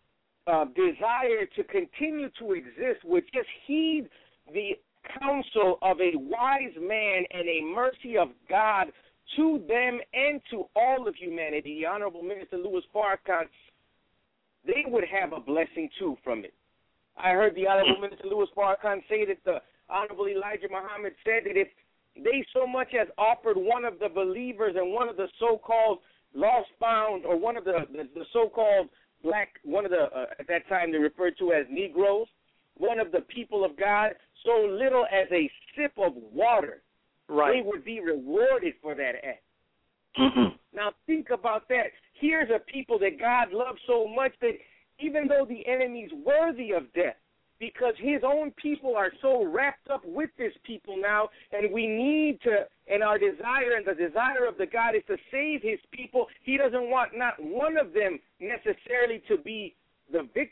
desire to continue to exist, would just heed the counsel of a wise man and a mercy of God to them and to all of humanity, the Honorable Minister Louis Farrakhan, they would have a blessing too from it. I heard the Honorable Minister Louis Farrakhan say that the Honorable Elijah Muhammad said that if they so much as offered one of the believers and one of the so-called lost found, or one of the so-called black, one of the, at that time they referred to as Negroes, one of the people of God, so little as a sip of water, they would be rewarded for that act. Now think about that. Here's a people that God loves so much that even though the enemy's worthy of death, because his own people are so wrapped up with this people now, and we need to, and our desire and the desire of the God is to save his people. He doesn't want not one of them necessarily to be the victim.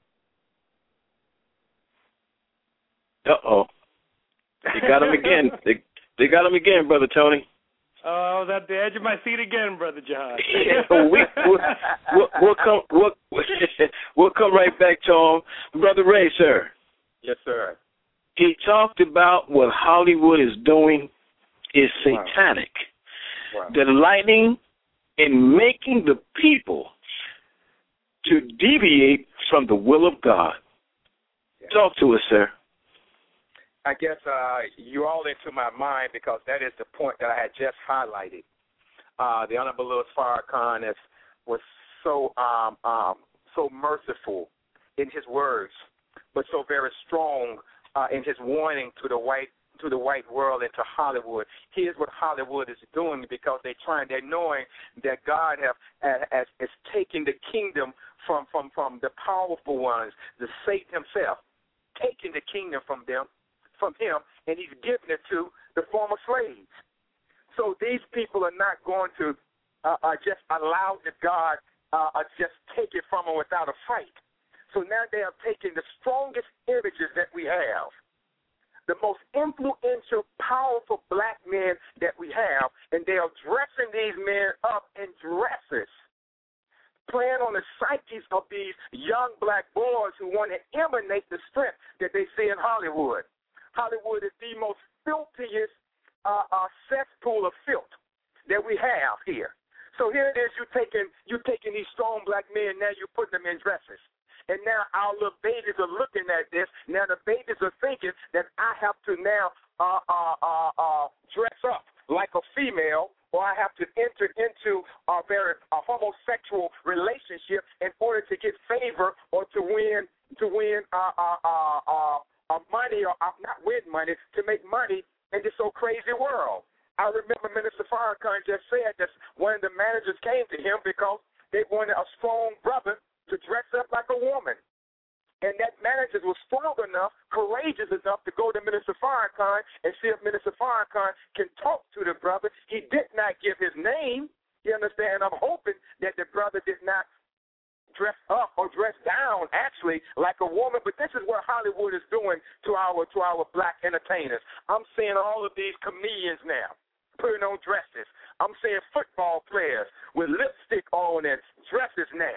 Uh-oh. They got him again. They got him again, Brother Tony. Oh, I was at the edge of my seat again, Brother Jihad. We'll come right back to him. Brother Ray, sir. Yes, sir. He talked about what Hollywood is doing is satanic. Wow. Delighting in making the people to deviate from the will of God. Yeah. Talk to us, sir. I guess you're all into my mind because that is the point that I had just highlighted. The Honorable Louis Farrakhan was so merciful in his words, but so very strong in his warning to the white world and to Hollywood. Here's what Hollywood is doing, because they're knowing that God is taking the kingdom from the powerful ones, the Satan himself, taking the kingdom from him, and he's giving it to the former slaves. So these people are not going to just allow the God just take it from them without a fight. So now they are taking the strongest images that we have, the most influential, powerful black men that we have, and they are dressing these men up in dresses, playing on the psyches of these young black boys who want to emanate the strength that they see in Hollywood. Hollywood is the most filthiest cesspool of filth that we have here. So here it is, you're taking these strong black men, now you're putting them in dresses. And now our little babies are looking at this. Now the babies are thinking that I have to now dress up like a female, or I have to enter into a homosexual relationship in order to get favor or to win money, or not win money, to make money in this so crazy world. I remember Minister Farrakhan just said that one of the managers came to him because they wanted a strong brother to dress up like a woman. And that manager was strong enough, courageous enough to go to Minister Farrakhan and see if Minister Farrakhan can talk to the brother. He did not give his name. You understand? I'm hoping that the brother did not dress up or dress down, actually, like a woman. But this is what Hollywood is doing to our black entertainers. I'm seeing all of these comedians now putting on dresses. I'm seeing football players with lipstick on and dresses now.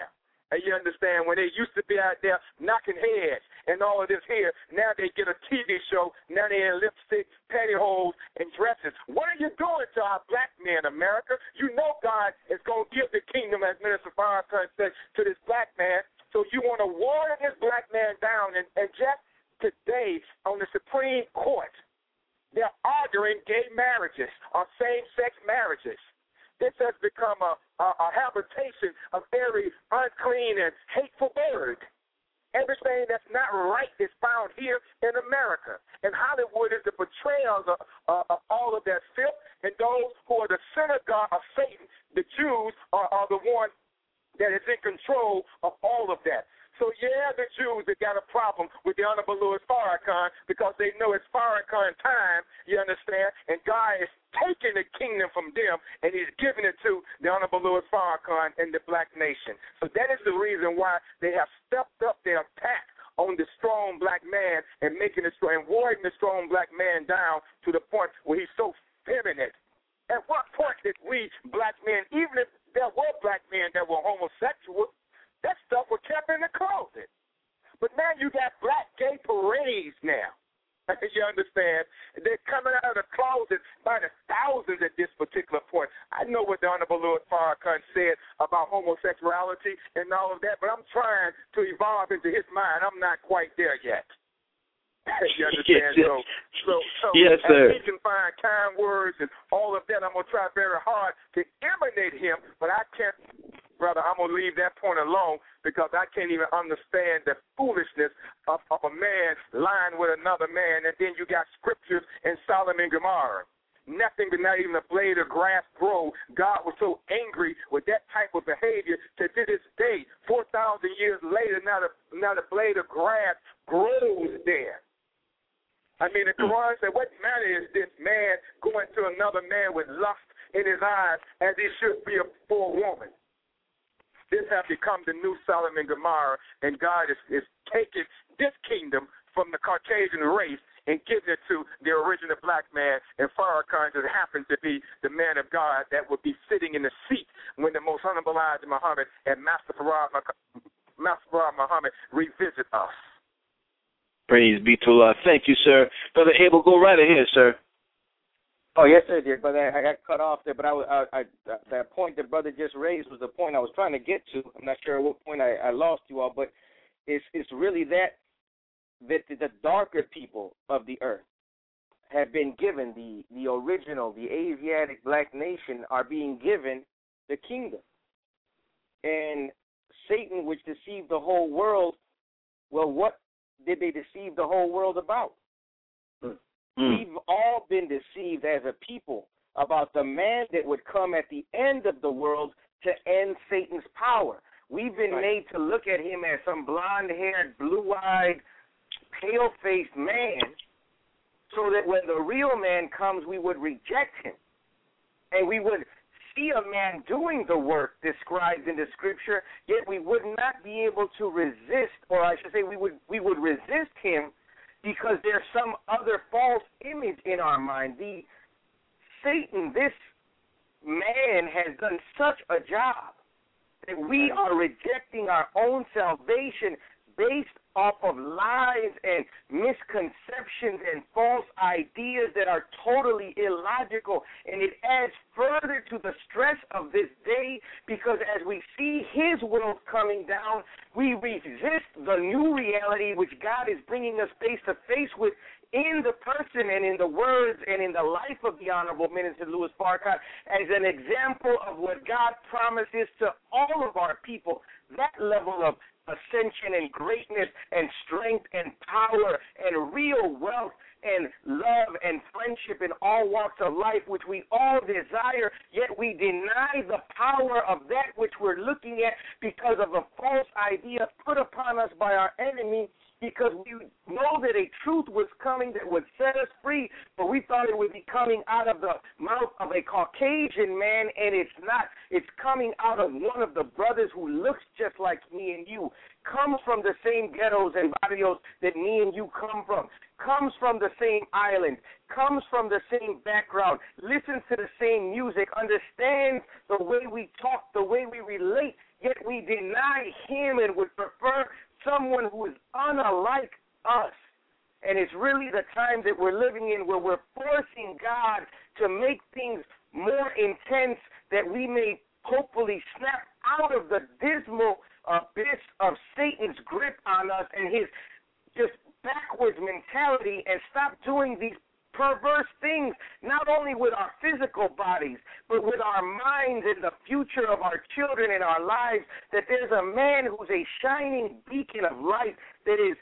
And you understand, when they used to be out there knocking heads and all of this here, now they get a TV show, now they're in lipstick, pantyhose, and dresses. What are you doing to our black men, America? You know God is going to give the kingdom, as Minister Farrakhan said, to this black man. So you want to water this black man down. And just today on the Supreme Court, they're arguing gay marriages or same-sex marriages. This has become a habitation of every unclean and hateful bird. Everything that's not right is found here in America. And Hollywood is the portrayals of all of that filth, and those who are the synagogue of Satan, the Jews, are the one that is in control of all of that. So, yeah, the Jews have got a problem with the Honorable Louis Farrakhan because they know it's Farrakhan time, you understand, and God is taking the kingdom from them, and he's giving it to the Honorable Louis Farrakhan and the black nation. So that is the reason why they have stepped up their attack on the strong black man and making it and watering the strong black man down to the point where he's so feminine. At what point did we black men, even if there were black men that were homosexual, that stuff was kept in the closet. But now you got black gay parades now. You understand? They're coming out of the closet by the thousands at this particular point. I know what the Honorable Louis Farrakhan said about homosexuality and all of that, but I'm trying to evolve into his mind. I'm not quite there yet. You understand? Yes, so yes, sir. As he can find kind words and all of that, I'm going to try very hard to emanate him, but I can't. Brother, I'm going to leave that point alone because I can't even understand the foolishness of a man lying with another man, and then you got scriptures in Sodom and Gomorrah. Nothing but not even a blade of grass grow. God was so angry with that type of behavior to this day, 4,000 years later, now the blade of grass grows there. I mean, the Quran said, what matter is this man going to another man with lust in his eyes as he should be for a woman? This has become the new Sodom and Gomorrah, and God is taking this kingdom from the Caucasian race and giving it to the original black man, and Farrakhan just happens to be the man of God that would be sitting in the seat when the Most Honorable Elijah Muhammad and Master Farad Muhammad revisit us. Praise be to Allah. Thank you, sir. Brother Abel, go right ahead, sir. Oh, yes, sir, dear brother. I got cut off there, but that point that brother just raised was the point I was trying to get to. I'm not sure at what point I lost you all, but it's really that the darker people of the earth have been given the original, the Asiatic black nation are being given the kingdom. And Satan, which deceived the whole world, well, what did they deceive the whole world about? We've all been deceived as a people about the man that would come at the end of the world to end Satan's power. We've been made to look at him as some blonde-haired, blue-eyed, pale-faced man so that when the real man comes, we would reject him. And we would see a man doing the work described in the Scripture, yet we would not be able to resist, or I should say we would resist him because there's some other false image in our mind. Satan, this man, has done such a job that we are rejecting our own salvation based off of lies and misconceptions and false ideas that are totally illogical. And it adds further to the stress of this day because as we see his world coming down, we resist the new reality which God is bringing us face to face with in the person and in the words and in the life of the Honorable Minister Louis Farrakhan as an example of what God promises to all of our people, that level of ascension and greatness and strength and power and real wealth and love and friendship in all walks of life, which we all desire, yet we deny the power of that which we're looking at because of a false idea put upon us by our enemy, because we know that a truth was coming that would set us free, but we thought it would be coming out of the mouth of a Caucasian man, and it's not. It's coming out of one of the brothers who looks just like me and you, comes from the same ghettos and barrios that me and you come from, comes from the same island, comes from the same background, listens to the same music, understands the way we talk, the way we relate, yet we deny him and would prefer someone who is unlike us. And it's really the time that we're living in where we're forcing God to make things more intense that we may hopefully snap out of the dismal abyss of Satan's grip on us and his just backwards mentality and stop doing these perverse things, not only with our physical bodies, but with our minds and the future of our children and our lives, that there's a man who's a shining beacon of light that is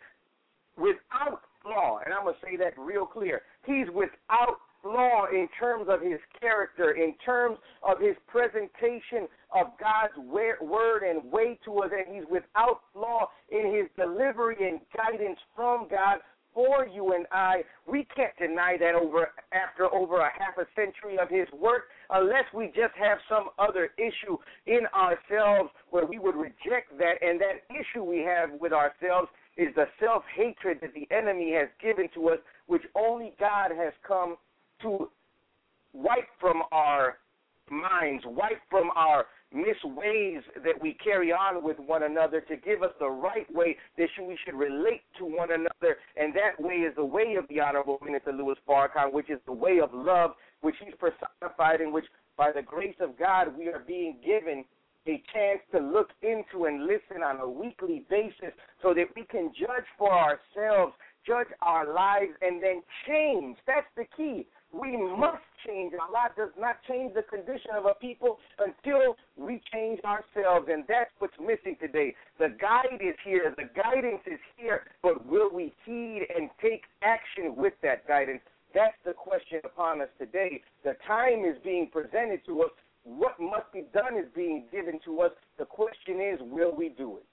without flaw. And I'm going to say that real clear. He's without flaw in terms of his character, in terms of his presentation of God's word and way to us, and he's without flaw in his delivery and guidance from God for you and I. We can't deny that after over a half a century of his work, unless we just have some other issue in ourselves where we would reject that. And that issue we have with ourselves is the self-hatred that the enemy has given to us, which only God has come to wipe from our minds, wipe from our misways that we carry on with one another, to give us the right way that we should relate to one another. And that way is the way of the Honorable Minister Louis Farrakhan, which is the way of love, which he's personified, in which by the grace of God we are being given a chance to look into and listen on a weekly basis so that we can judge for ourselves, judge our lives, and then change. That's the key. We must change. Allah does not change the condition of a people until we change ourselves, and that's what's missing today. The guide is here. The guidance is here, but will we heed and take action with that guidance? That's the question upon us today. The time is being presented to us. What must be done is being given to us. The question is, will we do it?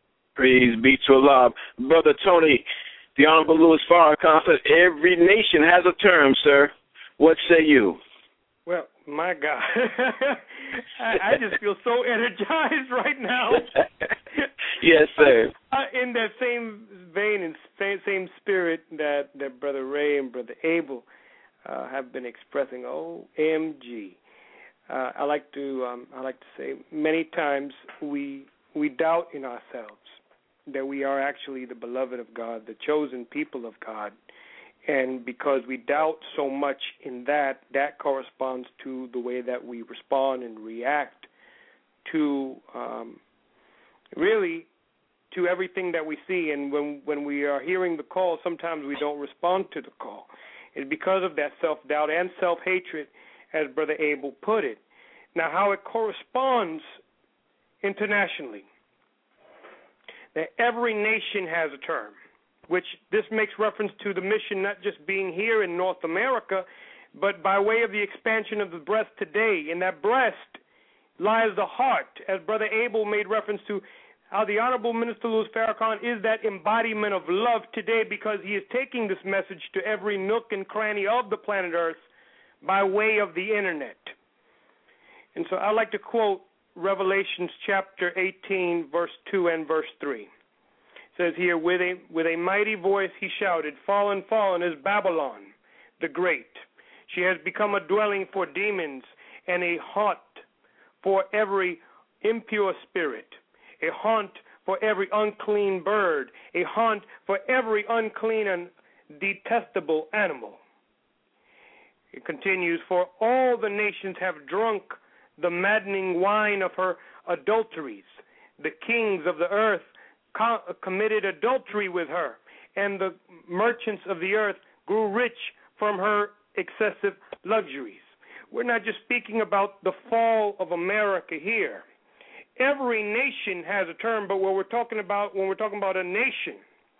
Praise be to Allah. Brother Tony, the Honorable Louis Farrakhan said every nation has a term, sir. What say you? Well, my God. I just feel so energized right now. Yes, sir. In that same vein and same spirit that Brother Ray and Brother Abel have been expressing, OMG. I like to say many times we doubt in ourselves that we are actually the beloved of God, the chosen people of God. And because we doubt so much in that corresponds to the way that we respond and react to really to everything that we see. And when we are hearing the call, sometimes we don't respond to the call. It's because of that self-doubt and self-hatred, as Brother Abel put it. Now, how it corresponds internationally, that every nation has a term, which this makes reference to the mission not just being here in North America, but by way of the expansion of the breast today. In that breast lies the heart, as Brother Abel made reference to how the Honorable Minister Louis Farrakhan is that embodiment of love today, because he is taking this message to every nook and cranny of the planet Earth by way of the Internet. And so I like to quote Revelations chapter 18, verse 2 and verse 3. It says here, with a mighty voice he shouted, "Fallen, fallen is Babylon the Great. She has become a dwelling for demons and a haunt for every impure spirit, a haunt for every unclean bird, a haunt for every unclean and detestable animal." It continues, "For all the nations have drunk the maddening wine of her adulteries. The kings of the earth committed adultery with her, and the merchants of the earth grew rich from her excessive luxuries." We're not just speaking about the fall of America here. Every nation has a term, but what we're talking about when we're talking about a nation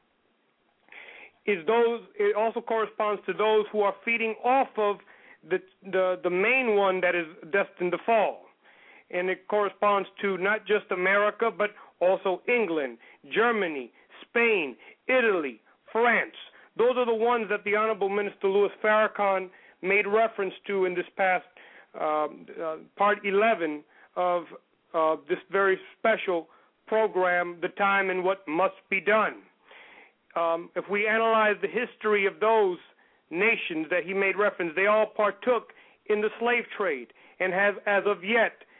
is those. It also corresponds to those who are feeding off of the main one that is destined to fall. And it corresponds to not just America, but also England, Germany, Spain, Italy, France. Those are the ones that the Honorable Minister Louis Farrakhan made reference to in this past part 11 of this very special program, The Time and What Must Be Done. If we analyze the history of those nations that he made reference, they all partook in the slave trade and have, as of yet,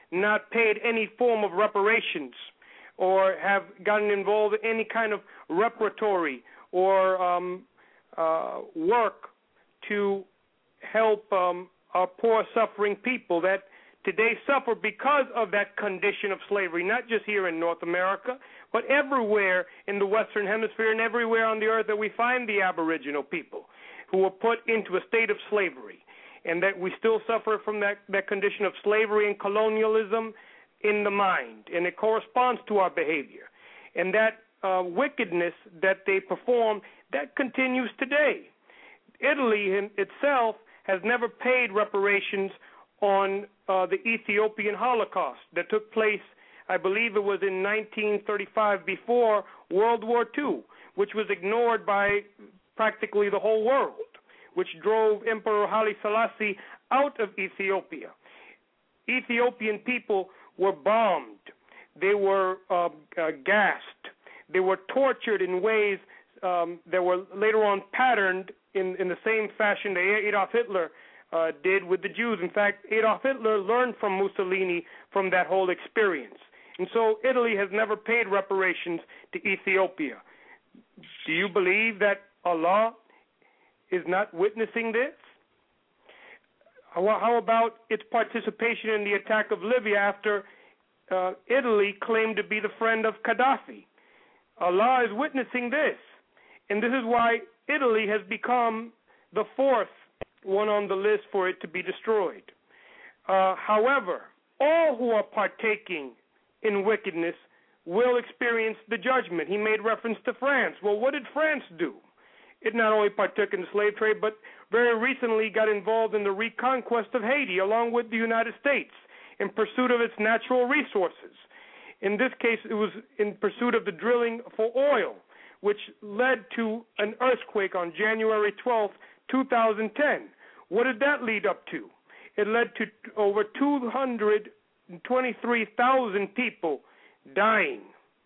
not paid any form of reparations or have gotten involved in any kind of reparatory or work to help our poor, suffering people that today suffer because of that condition of slavery, not just here in North America, but everywhere in the Western Hemisphere and everywhere on the earth that we find the Aboriginal people who were put into a state of slavery, and that we still suffer from that condition of slavery and colonialism in the mind, and it corresponds to our behavior. And that wickedness that they perform, that continues today. Italy in itself has never paid reparations on the Ethiopian Holocaust that took place, I believe it was in 1935, before World War II, which was ignored by practically the whole world, which drove Emperor Haile Selassie out of Ethiopia. Ethiopian people were bombed. They were gassed. They were tortured in ways that were later on patterned in the same fashion that Adolf Hitler did with the Jews. In fact, Adolf Hitler learned from Mussolini from that whole experience. And so Italy has never paid reparations to Ethiopia. Do you believe that Allah is not witnessing this? How about its participation in the attack of Libya after Italy claimed to be the friend of Gaddafi? Allah is witnessing this. And this is why Italy has become the fourth one on the list for it to be destroyed. However, all who are partaking in wickedness will experience the judgment. He made reference to France. Well, what did France do? It not only partook in the slave trade, but very recently got involved in the reconquest of Haiti, along with the United States, in pursuit of its natural resources. In this case, it was in pursuit of the drilling for oil, which led to an earthquake on January 12th, 2010. What did that lead up to? It led to over 223,000 people dying,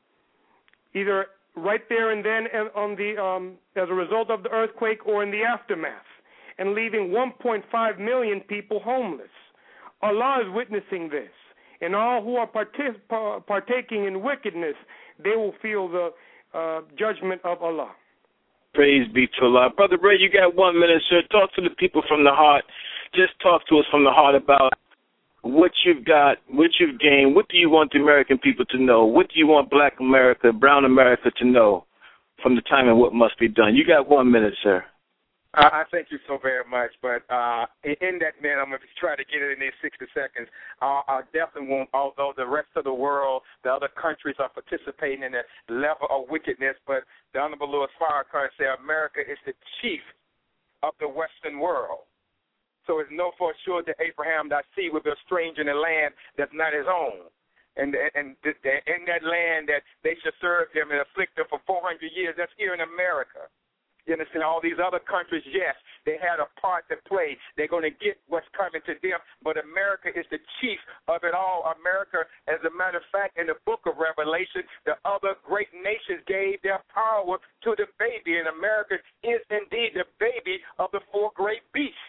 either right there and then on the as a result of the earthquake or in the aftermath, and leaving 1.5 million people homeless. Allah is witnessing this, and all who are partaking in wickedness, they will feel the judgment of Allah. Praise be to Allah. Brother Ray, you got 1 minute, sir. Talk to the people from the heart. Just talk to us from the heart about what you've got, what you've gained. What do you want the American people to know? What do you want Black America, Brown America to know from the time and what must be done? You got 1 minute, sir. I thank you so very much, but in that minute, I'm going to try to get it in these 60 seconds. I definitely want, although the rest of the world, the other countries are participating in a level of wickedness, but the Honorable Louis Farrakhan said America is the chief of the Western world. So it's no for sure that Abraham, thy seed, will be a stranger in a land that's not his own. And in that land that they should serve him and afflict him for 400 years, that's here in America. You understand? All these other countries, yes, they had a part to play. They're going to get what's coming to them, but America is the chief of it all. America, as a matter of fact, in the book of Revelation, the other great nations gave their power to the baby, and America is indeed the baby of the four great beasts.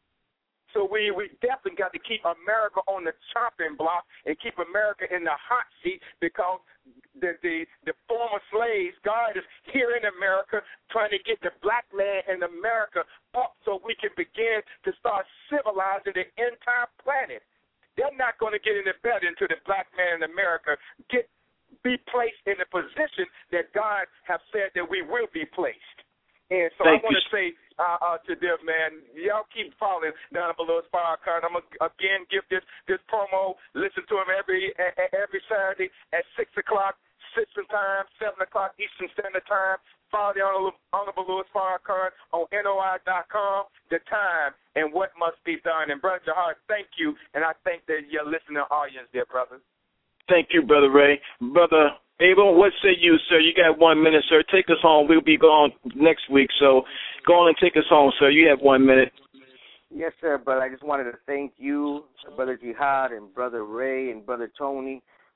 So we definitely got to keep America on the chopping block and keep America in the hot seat, because the former slaves, God is here in America trying to get the black man in America up so we can begin to start civilizing the entire planet. They're not going to get any better until the black man in America be placed in the position that God has said that we will be placed. And so I want to say to them, man, y'all keep following down below Farrakhan. I'm going to, again, give this promo. Listen to him every Saturday at 6 o'clock Central Time, 7 o'clock Eastern Standard Time. Follow the Honorable Louis Farrakhan on NOI.com, the time and what must be done. And, Brother Jihad, thank you, and I thank that your listening audience there, brother. Thank you, Brother Ray. Brother Abel, what say you, sir? You got 1 minute, sir. Take us home. We'll be gone next week, so go on and take us home, sir. You have 1 minute. Yes, sir, but I just wanted to thank you, Brother Jihad and Brother Ray and Brother Tony,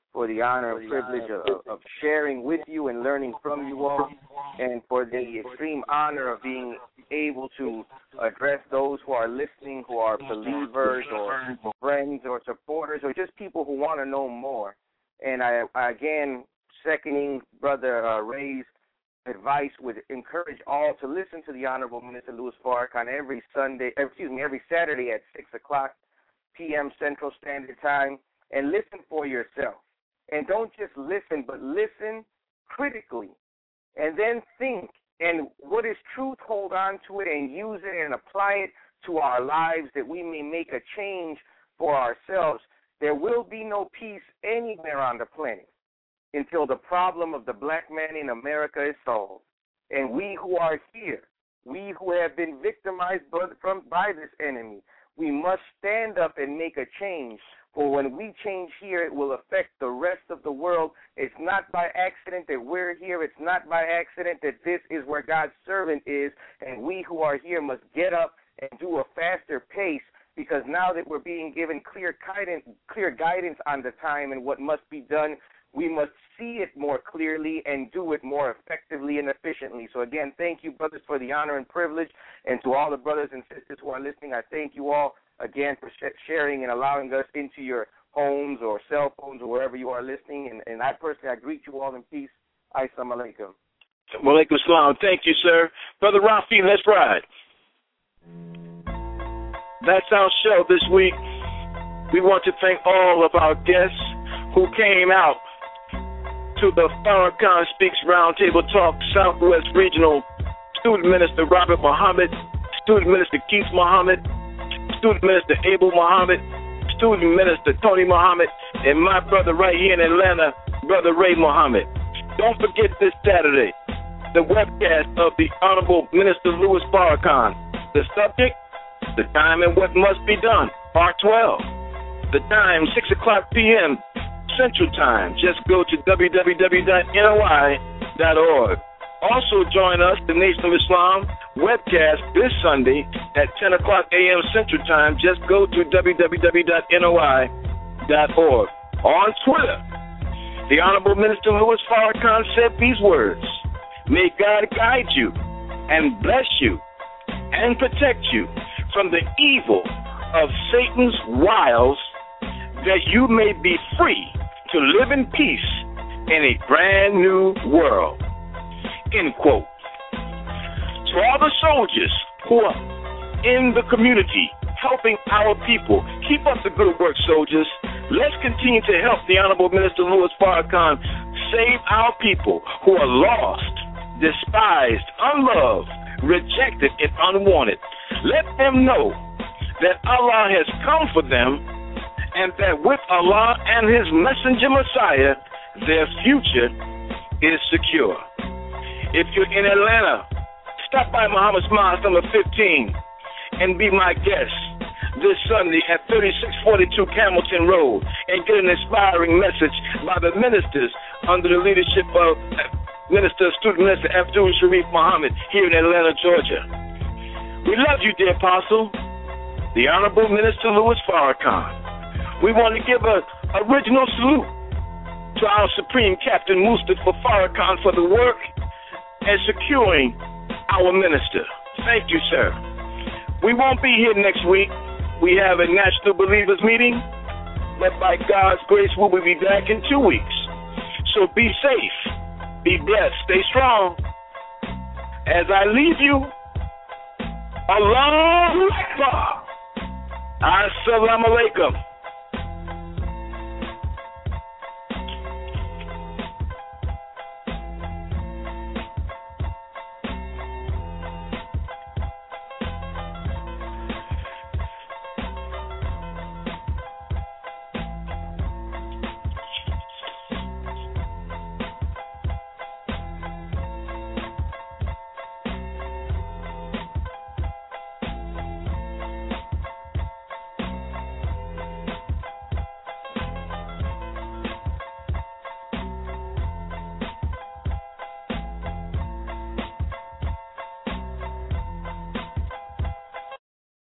for the honor and privilege of sharing with you and learning from you all, and for the extreme honor of being able to address those who are listening, who are believers or friends or supporters or just people who want to know more. And I again, seconding Brother Ray's advice, would encourage all to listen to the Honorable Minister Louis Farrakhan every Saturday at 6 o'clock p.m. Central Standard Time, and listen for yourself. And don't just listen, but listen critically, and then think. And what is truth, hold on to it and use it and apply it to our lives, that we may make a change for ourselves. There will be no peace anywhere on the planet until the problem of the black man in America is solved. And we who are here, we who have been victimized by this enemy, we must stand up and make a change. For when we change here, it will affect the rest of the world. It's not by accident that we're here. It's not by accident that this is where God's servant is. And we who are here must get up and do a faster pace, because now that we're being given clear guidance on the time and what must be done, we must see it more clearly and do it more effectively and efficiently. So again, thank you, brothers, for the honor and privilege. And to all the brothers and sisters who are listening, I thank you all again for sharing and allowing us into your homes or cell phones or wherever you are listening. And I personally, I greet you all in peace. Assalamu alaikum. Wa alaikum salam. Thank you, sir. Brother Rafi, let's ride. That's our show this week. We want to thank all of our guests who came out to the Farrakhan Speaks Roundtable Talk Southwest Regional. Student Minister Robert Muhammad, Student Minister Keith Muhammad, Student Minister Abel Muhammad, Student Minister Tony Muhammad, and my brother right here in Atlanta, Brother Ray Muhammad. Don't forget this Saturday, the webcast of the Honorable Minister Louis Farrakhan. The subject, the time and what must be done, Part 12. The time, 6 o'clock p.m. Central Time. Just go to www.noi.org. Also join us, the Nation of Islam webcast this Sunday at 10 o'clock a.m. Central Time. Just go to www.noi.org. On Twitter, the Honorable Minister Louis Farrakhan said these words: "May God guide you and bless you and protect you from the evil of Satan's wiles, that you may be free to live in peace in a brand new world." End quote. To all the soldiers who are in the community helping our people, keep up the good work, soldiers. Let's continue to help the Honorable Minister Louis Farrakhan save our people who are lost, despised, unloved, rejected, and unwanted. Let them know that Allah has come for them, and that with Allah and His messenger Messiah, their future is secure. If you're in Atlanta, stop by Muhammad's Mosque number 15 and be my guest this Sunday at 3642 Camilton Road, and get an inspiring message by the ministers under the leadership of Student Minister Abdul Sharif Muhammad here in Atlanta, Georgia. We love you, dear Apostle, the Honorable Minister Louis Farrakhan. We want to give an original salute to our Supreme Captain Mustafa Farrakhan for the work and securing our minister. Thank you, sir. We won't be here next week. We have a National Believers meeting, but by God's grace, we'll be back in 2 weeks. So be safe, be blessed, stay strong. As I leave you, Allahu Akbar. Assalamu alaikum.